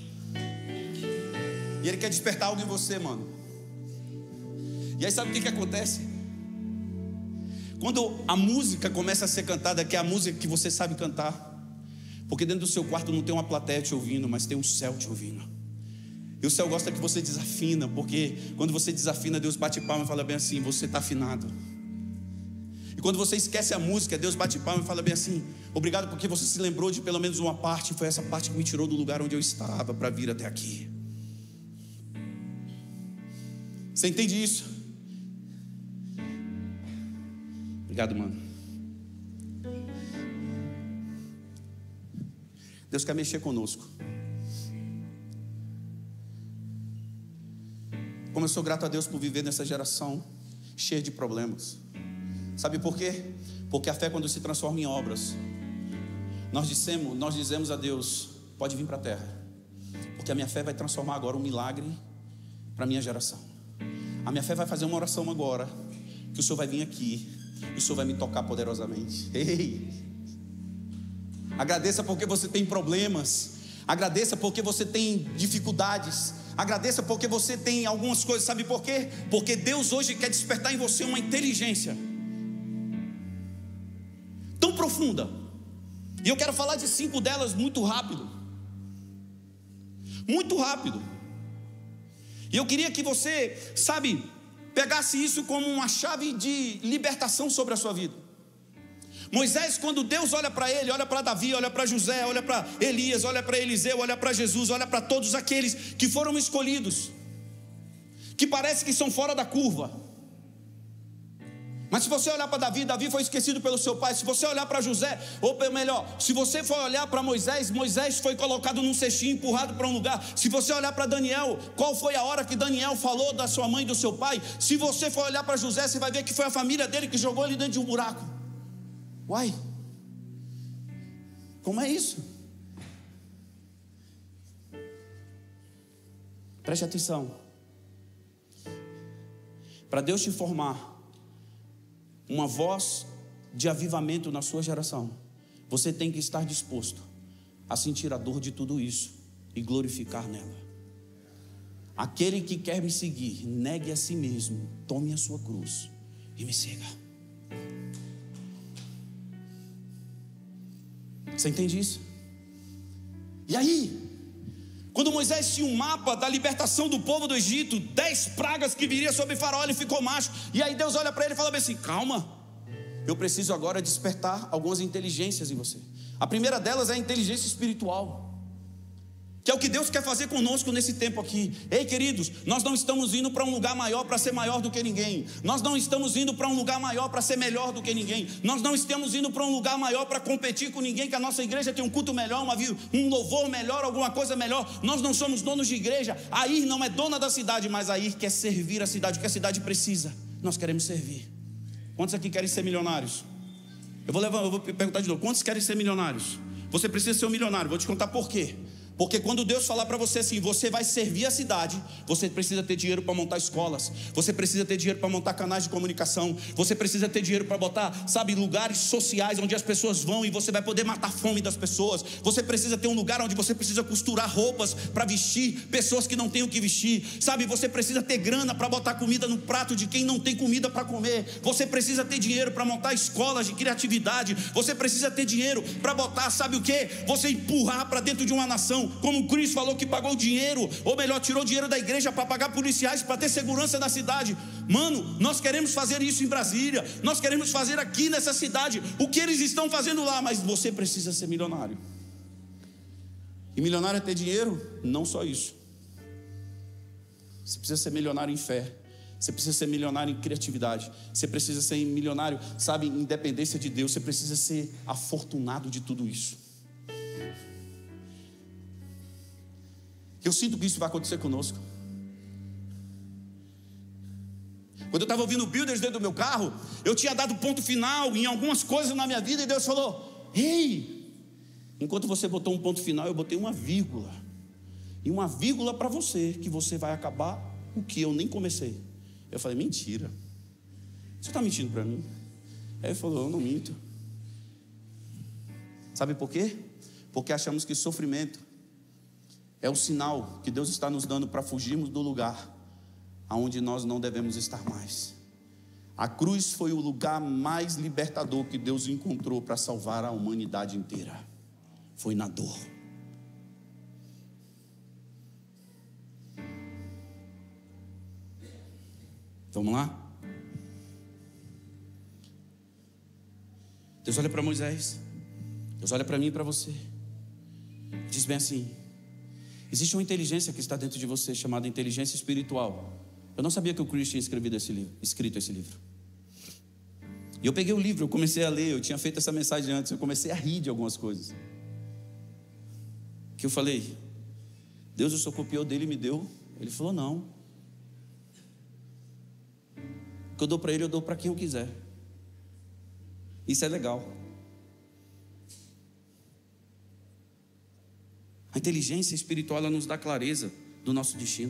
E Ele quer despertar algo em você, mano. E aí sabe o que acontece? Quando a música começa a ser cantada, que é a música que você sabe cantar, porque dentro do seu quarto não tem uma plateia te ouvindo, mas tem um céu te ouvindo. E o céu gosta que você desafina, porque quando você desafina, Deus bate palma e fala bem assim: você está afinado. E quando você esquece a música, Deus bate palma e fala bem assim: obrigado porque você se lembrou de pelo menos uma parte. Foi essa parte que me tirou do lugar onde eu estava para vir até aqui. Você entende isso? Obrigado, mano. Deus quer mexer conosco. Como eu sou grato a Deus por viver nessa geração cheia de problemas. Sabe por quê? Porque a fé, quando se transforma em obras, nós dizemos a Deus: pode vir para a terra, porque a minha fé vai transformar agora um milagre para a minha geração. A minha fé vai fazer uma oração agora, que o Senhor vai vir aqui e o Senhor vai me tocar poderosamente. Ei! Agradeça porque você tem problemas. Agradeça porque você tem dificuldades. Agradeça porque você tem algumas coisas. Sabe por quê? Porque Deus hoje quer despertar em você uma inteligência tão profunda. E eu quero falar de 5 delas muito rápido. Muito rápido. E eu queria que você, sabe, pegasse isso como uma chave de libertação sobre a sua vida. Moisés, quando Deus olha para ele, olha para Davi, olha para José, olha para Elias, olha para Eliseu, olha para Jesus, olha para todos aqueles que foram escolhidos, que parece que são fora da curva. Mas se você olhar para Davi, Davi foi esquecido pelo seu pai. Se você olhar para José, ou melhor, se você for olhar para Moisés, Moisés foi colocado num cestinho, empurrado para um lugar. Se você olhar para Daniel, qual foi a hora que Daniel falou da sua mãe e do seu pai? Se você for olhar para José, você vai ver que foi a família dele que jogou ele dentro de um buraco. Uai, como é isso? Preste atenção. Para Deus te formar uma voz de avivamento na sua geração, você tem que estar disposto a sentir a dor de tudo isso e glorificar nela. Aquele que quer me seguir, negue a si mesmo, tome a sua cruz e me siga. Você entende isso? E aí, quando Moisés tinha um mapa da libertação do povo do Egito, 10 pragas que viria sobre Faraó, ele ficou macho. E aí Deus olha para ele e fala assim: calma, eu preciso agora despertar algumas inteligências em você. A primeira delas é a inteligência espiritual, que é o que Deus quer fazer conosco nesse tempo aqui. Ei, queridos, nós não estamos indo para um lugar maior para ser maior do que ninguém. Nós não estamos indo para um lugar maior para ser melhor do que ninguém. Nós não estamos indo para um lugar maior para competir com ninguém, que a nossa igreja tem um culto melhor, um louvor melhor, alguma coisa melhor. Nós não somos donos de igreja. A IR não é dona da cidade, mas a IR quer servir a cidade, o que a cidade precisa. Nós queremos servir. Quantos aqui querem ser milionários? Eu vou perguntar de novo: quantos querem ser milionários? Você precisa ser um milionário. Vou te contar por quê. Porque quando Deus falar para você assim: você vai servir a cidade, você precisa ter dinheiro para montar escolas, você precisa ter dinheiro para montar canais de comunicação, você precisa ter dinheiro para botar, lugares sociais onde as pessoas vão e você vai poder matar a fome das pessoas. Você precisa ter um lugar onde você precisa costurar roupas para vestir pessoas que não têm o que vestir. Você precisa ter grana para botar comida no prato de quem não tem comida para comer. Você precisa ter dinheiro para montar escolas de criatividade. Você precisa ter dinheiro para botar, você empurrar para dentro de uma nação. Como o Chris falou que pagou dinheiro, ou melhor, tirou dinheiro da igreja para pagar policiais, para ter segurança na cidade. Mano, nós queremos fazer isso em Brasília, nós queremos fazer aqui nessa cidade o que eles estão fazendo lá. Mas você precisa ser milionário. E milionário é ter dinheiro? Não só isso. Você precisa ser milionário em fé. Você precisa ser milionário em criatividade. Você precisa ser milionário, em independência de Deus. Você precisa ser afortunado de tudo isso. Eu sinto que isso vai acontecer conosco. Quando eu estava ouvindo Builders dentro do meu carro, eu tinha dado ponto final em algumas coisas na minha vida, e Deus falou: ei, enquanto você botou um ponto final, eu botei uma vírgula. E uma vírgula para você, que você vai acabar o que eu nem comecei. Eu falei: mentira, você está mentindo para mim? Aí ele falou: eu não minto. Sabe por quê? Porque achamos que sofrimento é o sinal que Deus está nos dando para fugirmos do lugar aonde nós não devemos estar mais. A cruz foi o lugar mais libertador que Deus encontrou para salvar a humanidade inteira. Foi na dor. Vamos lá? Deus olha para Moisés, Deus olha para mim e para você, diz bem assim: existe uma inteligência que está dentro de você, chamada inteligência espiritual. Eu não sabia que o Chris tinha escrito esse livro. E eu peguei o livro, eu comecei a ler. Eu tinha feito essa mensagem antes, eu comecei a rir de algumas coisas. Que eu falei: Deus, o senhor copiou dele e me deu? Ele falou: não. O que eu dou para ele, eu dou para quem eu quiser. Isso é legal. A inteligência espiritual, ela nos dá clareza do nosso destino.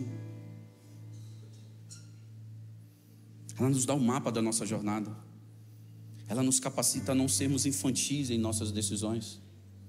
Ela nos dá o mapa da nossa jornada. Ela nos capacita a não sermos infantis em nossas decisões.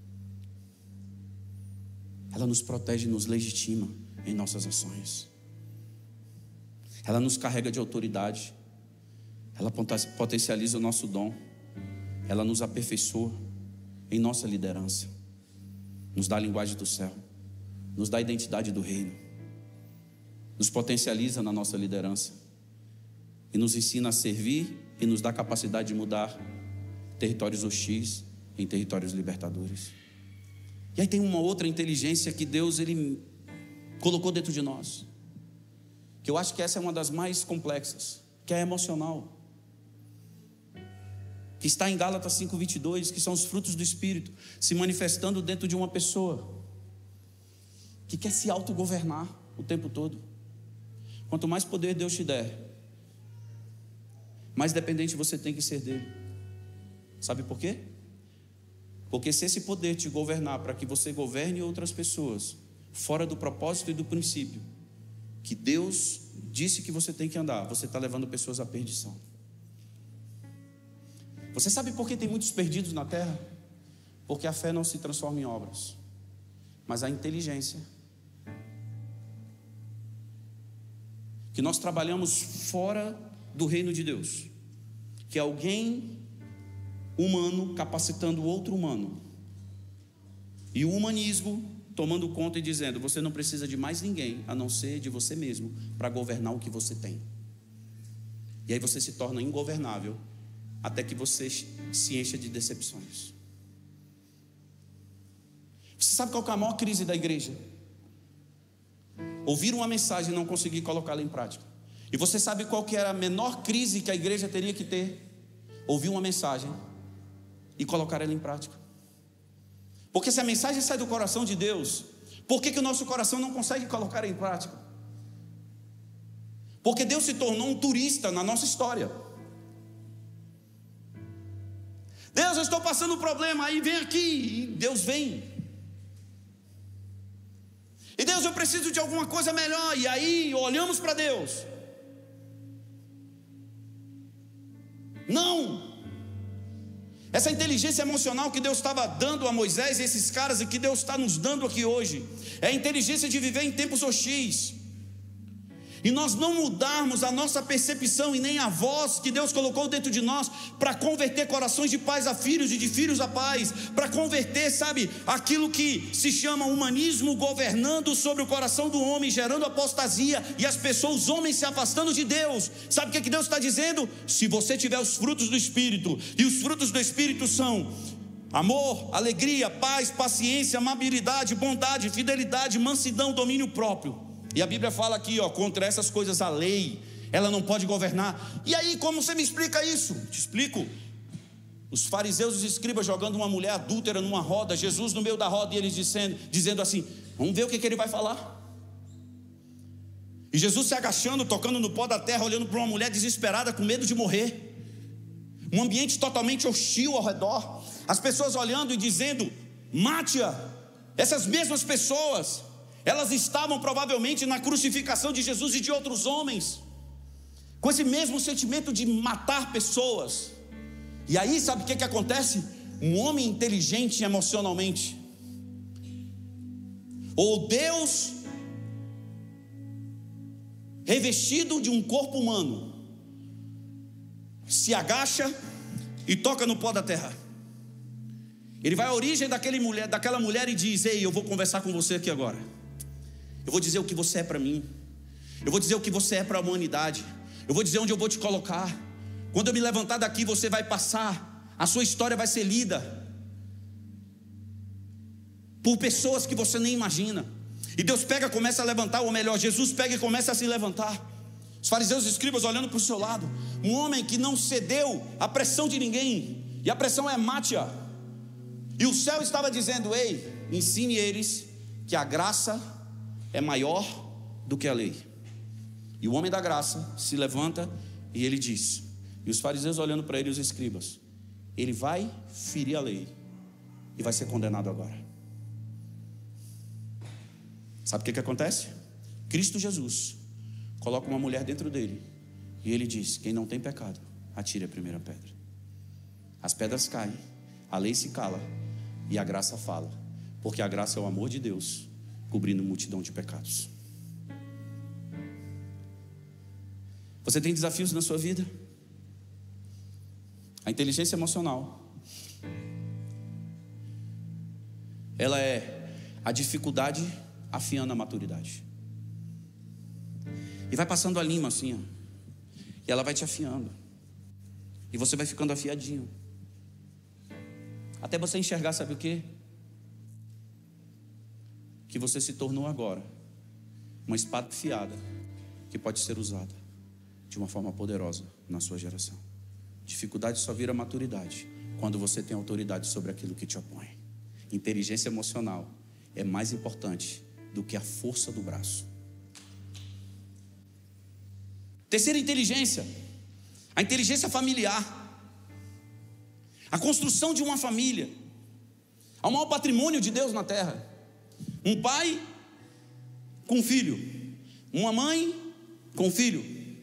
Ela nos protege e nos legitima em nossas ações. Ela nos carrega de autoridade. Ela potencializa o nosso dom. Ela nos aperfeiçoa em nossa liderança. Nos dá a linguagem do céu. Nos dá a identidade do reino. Nos potencializa na nossa liderança. E nos ensina a servir e nos dá a capacidade de mudar territórios hostis em territórios libertadores. E aí tem uma outra inteligência que Deus ele colocou dentro de nós, que eu acho que essa é uma das mais complexas, que é a emocional, que está em Gálatas 5:22, que são os frutos do Espírito se manifestando dentro de uma pessoa que quer se autogovernar o tempo todo. Quanto mais poder Deus te der, mais dependente você tem que ser dele. Sabe por quê? Porque se esse poder te governar para que você governe outras pessoas fora do propósito e do princípio que Deus disse que você tem que andar, você está levando pessoas à perdição. Você sabe por que tem muitos perdidos na terra? Porque a fé não se transforma em obras, mas a inteligência. Que nós trabalhamos fora do reino de Deus, que é alguém humano capacitando outro humano, e o humanismo tomando conta e dizendo: você não precisa de mais ninguém a não ser de você mesmo para governar o que você tem. E aí você se torna ingovernável até que você se encha de decepções. Você sabe qual que é a maior crise da igreja? Ouvir uma mensagem e não conseguir colocá-la em prática. E você sabe qual que era a menor crise que a igreja teria que ter? Ouvir uma mensagem e colocar ela em prática. Porque se a mensagem sai do coração de Deus, por que o nosso coração não consegue colocar ela em prática? Porque Deus se tornou um turista na nossa história. Deus, eu estou passando um problema. Aí vem aqui, e Deus vem. E Deus, eu preciso de alguma coisa melhor. E aí olhamos para Deus. Não. Essa inteligência emocional que Deus estava dando a Moisés e esses caras, e que Deus está nos dando aqui hoje, é a inteligência de viver em tempos hostis. E nós não mudarmos a nossa percepção e nem a voz que Deus colocou dentro de nós para converter corações de pais a filhos e de filhos a pais, para converter, sabe, aquilo que se chama humanismo governando sobre o coração do homem, gerando apostasia e as pessoas, os homens se afastando de Deus. Sabe o que Deus está dizendo? Se você tiver os frutos do Espírito, e os frutos do Espírito são amor, alegria, paz, paciência, amabilidade, bondade, fidelidade, mansidão, domínio próprio. E a Bíblia fala aqui, contra essas coisas a lei, ela não pode governar. E aí, como você me explica isso? Te explico. Os fariseus e os escribas jogando uma mulher adúltera numa roda, Jesus no meio da roda, e eles dizendo assim: vamos ver o que ele vai falar. E Jesus se agachando, tocando no pó da terra, olhando para uma mulher desesperada, com medo de morrer. Um ambiente totalmente hostil ao redor. As pessoas olhando e dizendo: mate-a. Essas mesmas pessoas, elas estavam provavelmente na crucificação de Jesus e de outros homens, com esse mesmo sentimento de matar pessoas. E aí sabe o que acontece? Um homem inteligente emocionalmente, ou Deus revestido de um corpo humano, se agacha e toca no pó da terra. Ele vai à origem daquela mulher e diz: ei, eu vou conversar com você aqui agora. Eu vou dizer o que você é para mim. Eu vou dizer o que você é para a humanidade. Eu vou dizer onde eu vou te colocar. Quando eu me levantar daqui, você vai passar. A sua história vai ser lida por pessoas que você nem imagina. E Deus pega, começa a levantar, ou melhor, Jesus pega e começa a se levantar. Os fariseus e escribas olhando para o seu lado. Um homem que não cedeu à pressão de ninguém. E a pressão é mate-a. E o céu estava dizendo: ei, ensine eles que a graça é maior do que a lei. E o homem da graça se levanta e ele diz, e os fariseus olhando para ele, os escribas: ele vai ferir a lei e vai ser condenado agora. Sabe o que acontece? Cristo Jesus coloca uma mulher dentro dele e ele diz: quem não tem pecado, atire a primeira pedra. As pedras caem, a lei se cala e a graça fala, porque a graça é o amor de Deus cobrindo multidão de pecados. Você tem desafios na sua vida? A inteligência emocional, ela é a dificuldade afiando a maturidade. E vai passando a lima assim, e ela vai te afiando. E você vai ficando afiadinho. Até você enxergar, sabe o quê? Que você se tornou agora uma espada afiada que pode ser usada de uma forma poderosa na sua geração. Dificuldade só vira maturidade quando você tem autoridade sobre aquilo que te opõe. Inteligência emocional é mais importante do que a força do braço. Terceira inteligência, a inteligência familiar. A construção de uma família. Há o maior patrimônio de Deus na terra. Um pai com um filho, uma mãe com um filho,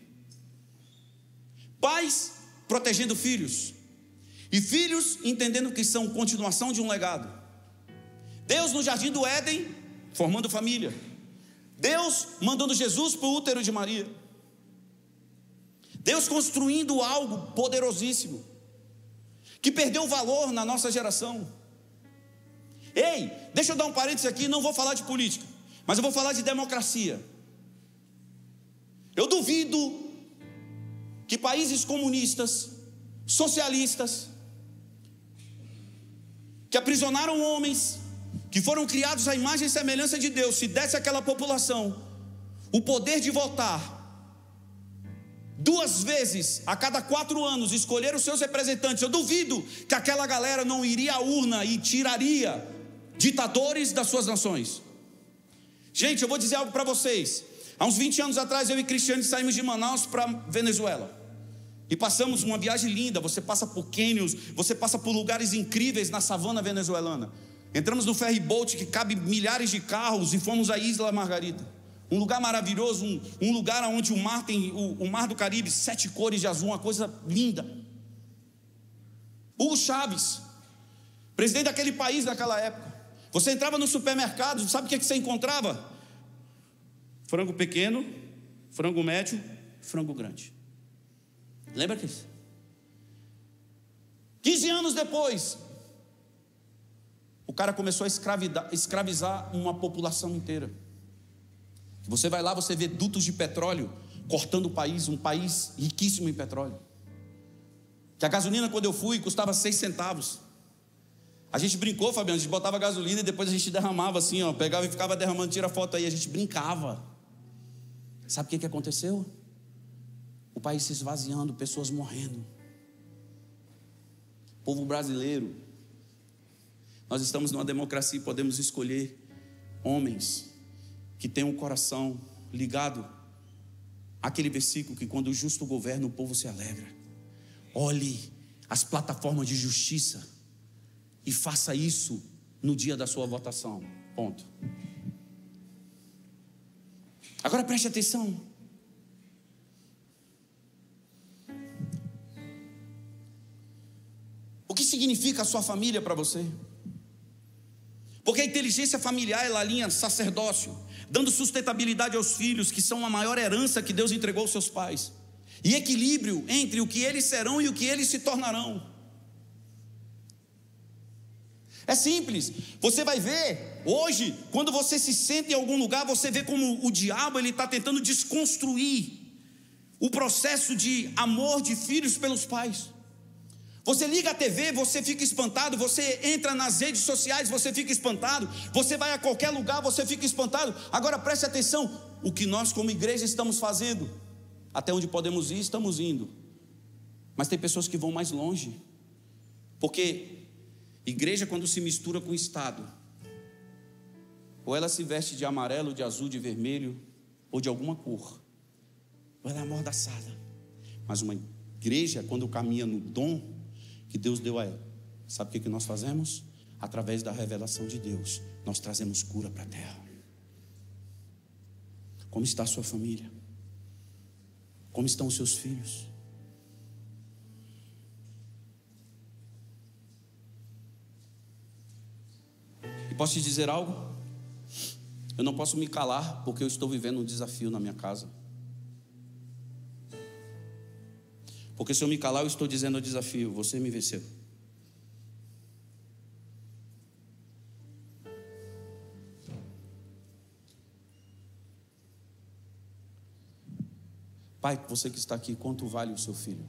pais protegendo filhos, e filhos entendendo que são continuação de um legado. Deus no jardim do Éden formando família, Deus mandando Jesus para o útero de Maria, Deus construindo algo poderosíssimo que perdeu valor na nossa geração. Ei, deixa eu dar um parênteses aqui, não vou falar de política, mas eu vou falar de democracia. Eu duvido que países comunistas, socialistas, que aprisionaram homens, que foram criados à imagem e semelhança de Deus, se desse àquela população o poder de votar 2 vezes a cada 4 anos, escolher os seus representantes, eu duvido que aquela galera não iria à urna e tiraria ditadores das suas nações. Gente, eu vou dizer algo para vocês. Há uns 20 anos atrás, eu e Cristiane saímos de Manaus para Venezuela. E passamos uma viagem linda. Você passa por cânions, você passa por lugares incríveis na savana venezuelana. Entramos no ferry boat que cabe milhares de carros e fomos à Isla Margarita. Um lugar maravilhoso, um lugar onde o mar tem o mar do Caribe, 7 cores de azul, uma coisa linda. Hugo Chávez, presidente daquele país naquela época. Você entrava no supermercado, sabe o que você encontrava? Frango pequeno, frango médio, frango grande. Lembra disso? 15 anos depois, o cara começou a escravizar uma população inteira. Você vai lá, você vê dutos de petróleo cortando o país, um país riquíssimo em petróleo. Que a gasolina, quando eu fui, custava 6 centavos. A gente brincou, Fabiano, a gente botava gasolina e depois a gente derramava assim, ó, pegava e ficava derramando, tira foto aí, a gente brincava. Sabe o que aconteceu? O país se esvaziando, pessoas morrendo. Povo brasileiro, nós estamos numa democracia e podemos escolher homens que tenham o coração ligado àquele versículo que quando o justo governa, o povo se alegra. Olhe as plataformas de justiça e faça isso no dia da sua votação. Ponto. Agora preste atenção. O que significa a sua família para você? Porque a inteligência familiar, ela alinha sacerdócio, dando sustentabilidade aos filhos, que são a maior herança que Deus entregou aos seus pais, e equilíbrio entre o que eles serão e o que eles se tornarão. É simples. Você vai ver hoje, quando você se senta em algum lugar, você vê como o diabo ele está tentando desconstruir o processo de amor de filhos pelos pais. Você liga a TV, você fica espantado. Você entra nas redes sociais, você fica espantado. Você vai a qualquer lugar, você fica espantado. Agora preste atenção, o que nós como igreja estamos fazendo, até onde podemos ir, estamos indo. Mas tem pessoas que vão mais longe, porque igreja, quando se mistura com Estado, ou ela se veste de amarelo, de azul, de vermelho, ou de alguma cor, ou ela é amordaçada. Mas uma igreja, quando caminha no dom que Deus deu a ela, sabe o que nós fazemos? Através da revelação de Deus, nós trazemos cura para a terra. Como está a sua família? Como estão os seus filhos? E posso te dizer algo? Eu não posso me calar, porque eu estou vivendo um desafio na minha casa. Porque se eu me calar, eu estou dizendo ao desafio: você me venceu. Pai, você que está aqui, quanto vale o seu filho?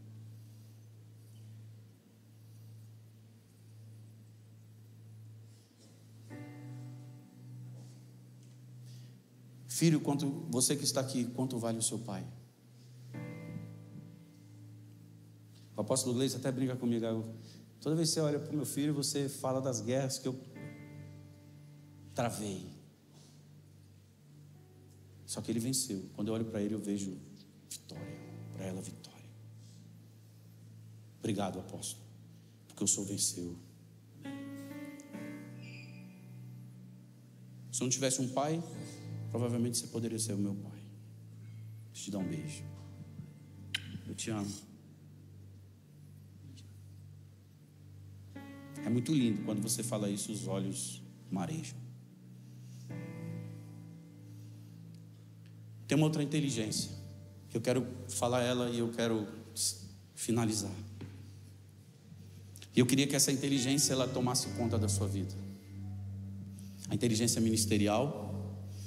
Filho, você que está aqui, quanto vale o seu pai? O apóstolo Gleice até brinca comigo. Toda vez que você olha para o meu filho, você fala das guerras que eu travei. Só que ele venceu. Quando eu olho para ele, eu vejo vitória. Para ela, vitória. Obrigado, apóstolo, porque o Senhor venceu. Se eu não tivesse um pai, provavelmente você poderia ser o meu pai. Deixa eu te dar um beijo. Eu te amo. É muito lindo quando você fala isso, os olhos marejam. Tem uma outra inteligência que eu quero falar ela e eu quero finalizar. E eu queria que essa inteligência ela tomasse conta da sua vida. A inteligência ministerial,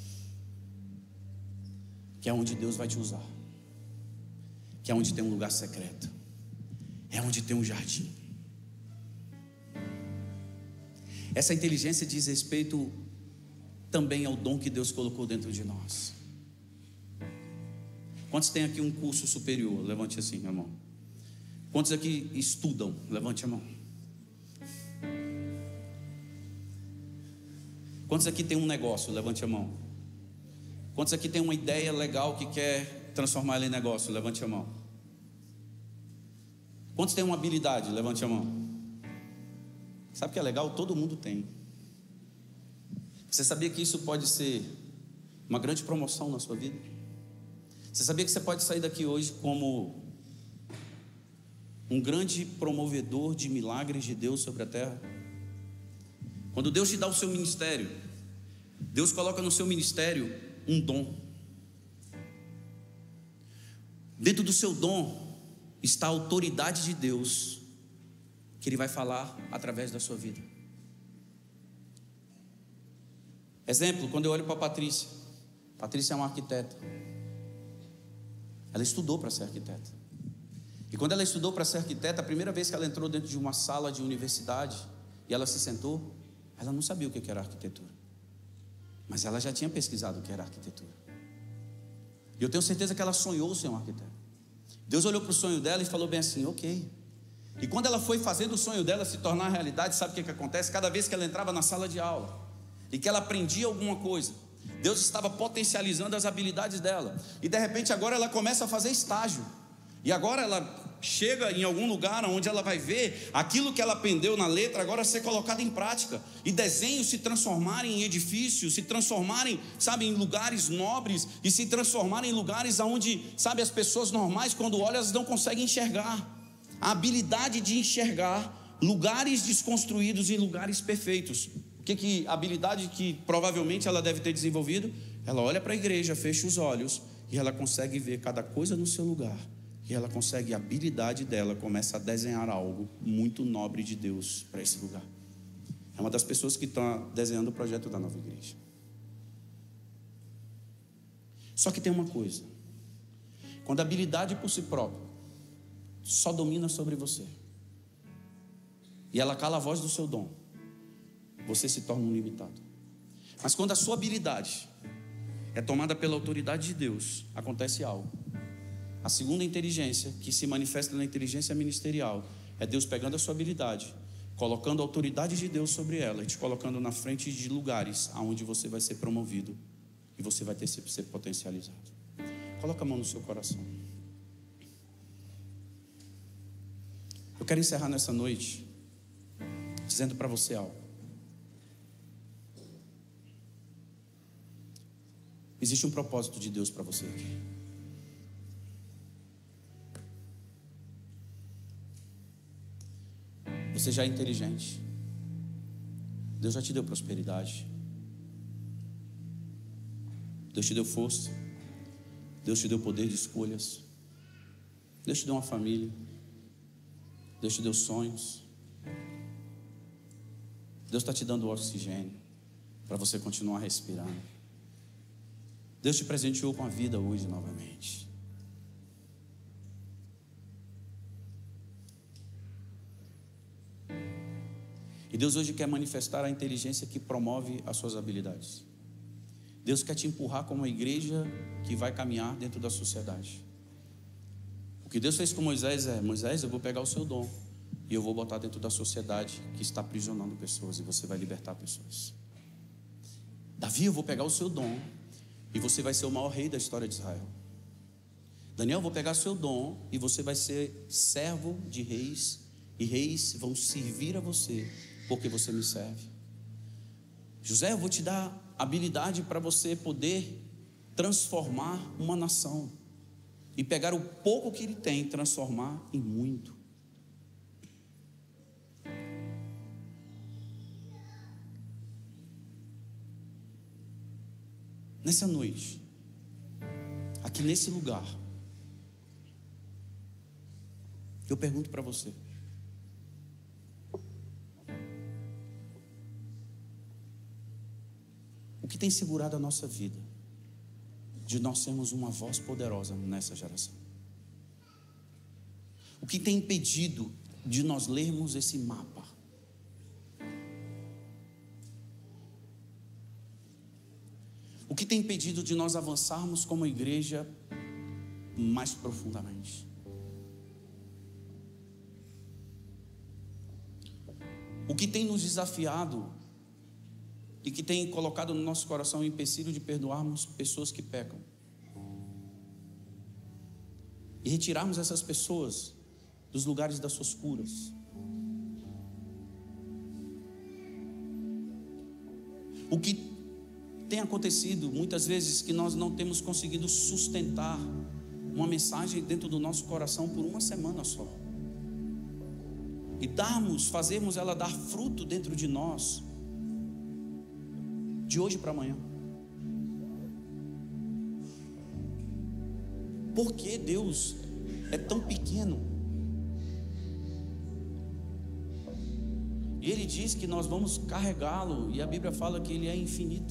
que é onde Deus vai te usar, que é onde tem um lugar secreto, é onde tem um jardim. Essa inteligência diz respeito também ao dom que Deus colocou dentro de nós. Quantos têm aqui um curso superior? Levante assim a mão. Quantos aqui estudam? Levante a mão. Quantos aqui tem um negócio? Levante a mão. Quantos aqui tem uma ideia legal que quer transformar ela em negócio? Levante a mão. Quantos têm uma habilidade? Levante a mão. Sabe o que é legal? Todo mundo tem. Você sabia que isso pode ser uma grande promoção na sua vida? Você sabia que você pode sair daqui hoje como um grande promovedor de milagres de Deus sobre a terra? Quando Deus te dá o seu ministério, Deus coloca no seu ministério um dom. Dentro do seu dom está a autoridade de Deus, que Ele vai falar através da sua vida. Exemplo, quando eu olho para a Patrícia. Patrícia é uma arquiteta. Ela estudou para ser arquiteta. E quando ela estudou para ser arquiteta, a primeira vez que ela entrou dentro de uma sala de universidade e ela se sentou, ela não sabia o que era arquitetura, mas ela já tinha pesquisado o que era arquitetura. E eu tenho certeza que ela sonhou ser uma arquiteta. Deus olhou para o sonho dela e falou bem assim, ok. E quando ela foi fazendo o sonho dela se tornar realidade, sabe o que acontece? Cada vez que ela entrava na sala de aula e que ela aprendia alguma coisa, Deus estava potencializando as habilidades dela. E de repente agora ela começa a fazer estágio. E agora ela chega em algum lugar onde ela vai ver aquilo que ela aprendeu na letra agora ser colocado em prática. E desenhos se transformarem em edifícios, se transformarem, sabe, em lugares nobres, e se transformarem em lugares onde, sabe, as pessoas normais, quando olham, elas não conseguem enxergar. A habilidade de enxergar lugares desconstruídos em lugares perfeitos. A habilidade que provavelmente ela deve ter desenvolvido? Ela olha para a igreja, fecha os olhos e ela consegue ver cada coisa no seu lugar. E ela consegue, a habilidade dela começa a desenhar algo muito nobre de Deus para esse lugar. É uma das pessoas que está desenhando o projeto da nova igreja. Só que tem uma coisa: quando a habilidade por si própria só domina sobre você e ela cala a voz do seu dom, você se torna um limitado. Mas quando a sua habilidade é tomada pela autoridade de Deus, acontece algo. A segunda inteligência, que se manifesta na inteligência ministerial, é Deus pegando a sua habilidade, colocando a autoridade de Deus sobre ela e te colocando na frente de lugares aonde você vai ser promovido e você vai ter ser potencializado. Coloca a mão no seu coração. Eu quero encerrar nessa noite dizendo para você algo. Existe um propósito de Deus para você aqui. Você já é inteligente. Deus já te deu prosperidade. Deus te deu força. Deus te deu poder de escolhas. Deus te deu uma família. Deus te deu sonhos. Deus está te dando oxigênio para você continuar respirando. Deus te presenteou com a vida hoje novamente. E Deus hoje quer manifestar a inteligência que promove as suas habilidades. Deus quer te empurrar como uma igreja que vai caminhar dentro da sociedade. O que Deus fez com Moisés é: Moisés, eu vou pegar o seu dom e eu vou botar dentro da sociedade que está aprisionando pessoas, e você vai libertar pessoas. Davi, eu vou pegar o seu dom e você vai ser o maior rei da história de Israel. Daniel, eu vou pegar o seu dom e você vai ser servo de reis, e reis vão servir a você porque você me serve. José, eu vou te dar habilidade para você poder transformar uma nação e pegar o pouco que ele tem e transformar em muito. Nessa noite, aqui nesse lugar, eu pergunto para você: o que tem segurado a nossa vida de nós sermos uma voz poderosa nessa geração? O que tem impedido de nós lermos esse mapa? O que tem impedido de nós avançarmos como igreja mais profundamente? O que tem nos desafiado e que tem colocado no nosso coração o empecilho de perdoarmos pessoas que pecam e retirarmos essas pessoas dos lugares das suas curas. O que tem acontecido muitas vezes que nós não temos conseguido sustentar uma mensagem dentro do nosso coração por uma semana só. E fazermos ela dar fruto dentro de nós, de hoje para amanhã. Por que Deus é tão pequeno? E Ele diz que nós vamos carregá-lo, e a Bíblia fala que Ele é infinito.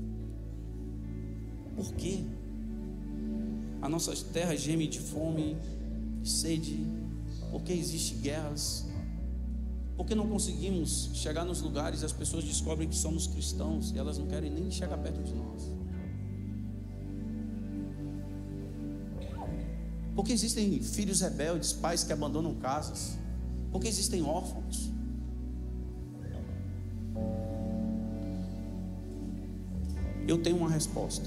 Por quê? A nossa terra geme de fome, de sede, porque existem guerras. Porque não conseguimos chegar nos lugares e as pessoas descobrem que somos cristãos e elas não querem nem chegar perto de nós. Porque existem filhos rebeldes, pais que abandonam casas. Porque existem órfãos. Eu tenho uma resposta.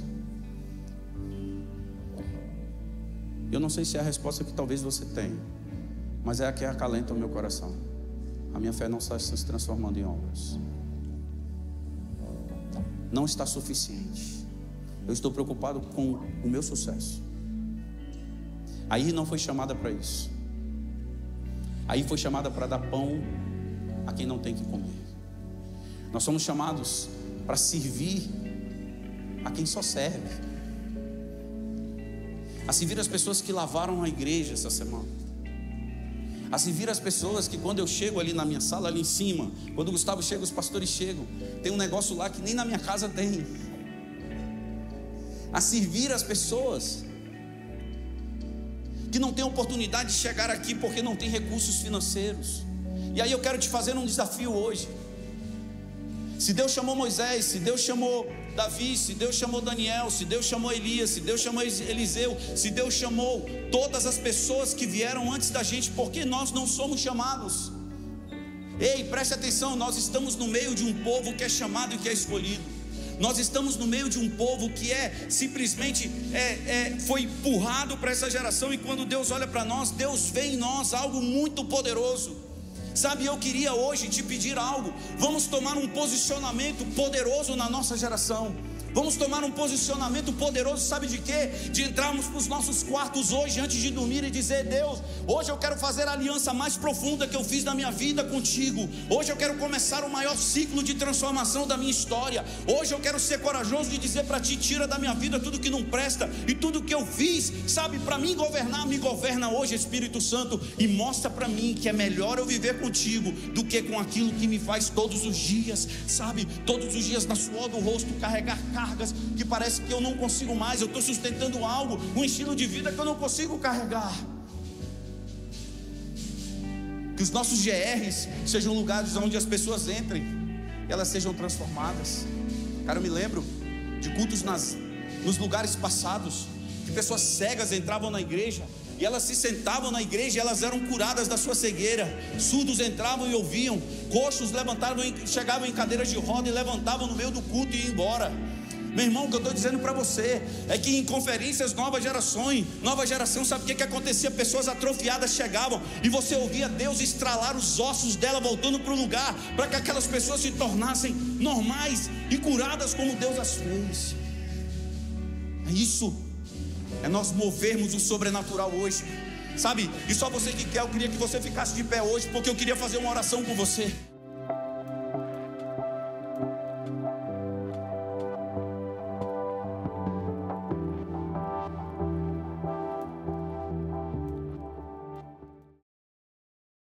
Eu não sei se é a resposta que talvez você tenha, mas é a que acalenta o meu coração. A minha fé não está se transformando em obras. Não está suficiente. Eu estou preocupado com o meu sucesso. Aí não foi chamada para isso. Aí foi chamada para dar pão a quem não tem que comer. Nós somos chamados para servir a quem só serve. A servir as pessoas que lavaram a igreja essa semana. A servir as pessoas que quando eu chego ali na minha sala, ali em cima, quando o Gustavo chega, os pastores chegam, tem um negócio lá que nem na minha casa tem. A servir as pessoas que não têm oportunidade de chegar aqui porque não tem recursos financeiros. E aí eu quero te fazer um desafio hoje. Se Deus chamou Moisés, se Deus chamou Davi, se Deus chamou Daniel, se Deus chamou Elias, se Deus chamou Eliseu, se Deus chamou todas as pessoas que vieram antes da gente, por que nós não somos chamados? Ei, preste atenção, nós estamos no meio de um povo que é chamado e que é escolhido. Nós estamos no meio de um povo que simplesmente foi empurrado para essa geração. E quando Deus olha para nós, Deus vê em nós algo muito poderoso. Sabe, eu queria hoje te pedir algo. Vamos tomar um posicionamento poderoso na nossa geração. Vamos tomar um posicionamento poderoso, sabe de quê? De entrarmos para os nossos quartos hoje, antes de dormir, e dizer: Deus, hoje eu quero fazer a aliança mais profunda que eu fiz na minha vida contigo. Hoje eu quero começar o maior ciclo de transformação da minha história. Hoje eu quero ser corajoso de dizer para ti: tira da minha vida tudo que não presta, e tudo que eu fiz, sabe, para mim governar, me governa hoje, Espírito Santo, e mostra para mim que é melhor eu viver contigo do que com aquilo que me faz todos os dias, sabe, todos os dias na suor do rosto, carregar cargas que parece que eu não consigo mais. Eu estou sustentando algo, um estilo de vida que eu não consigo carregar. Que os nossos GRs sejam lugares onde as pessoas entrem e elas sejam transformadas. Cara, eu me lembro de cultos nos lugares passados, que pessoas cegas entravam na igreja e elas se sentavam na igreja e elas eram curadas da sua cegueira. Surdos entravam e ouviam, coxos chegavam em cadeiras de roda e levantavam no meio do culto e iam embora. Meu irmão, o que eu estou dizendo para você é que em conferências nova geração, sabe o que acontecia? Pessoas atrofiadas chegavam e você ouvia Deus estralar os ossos dela voltando para o lugar, para que aquelas pessoas se tornassem normais e curadas como Deus as fez. É isso, é nós movermos o sobrenatural hoje, sabe? E só você que quer, eu queria que você ficasse de pé hoje, porque eu queria fazer uma oração com você.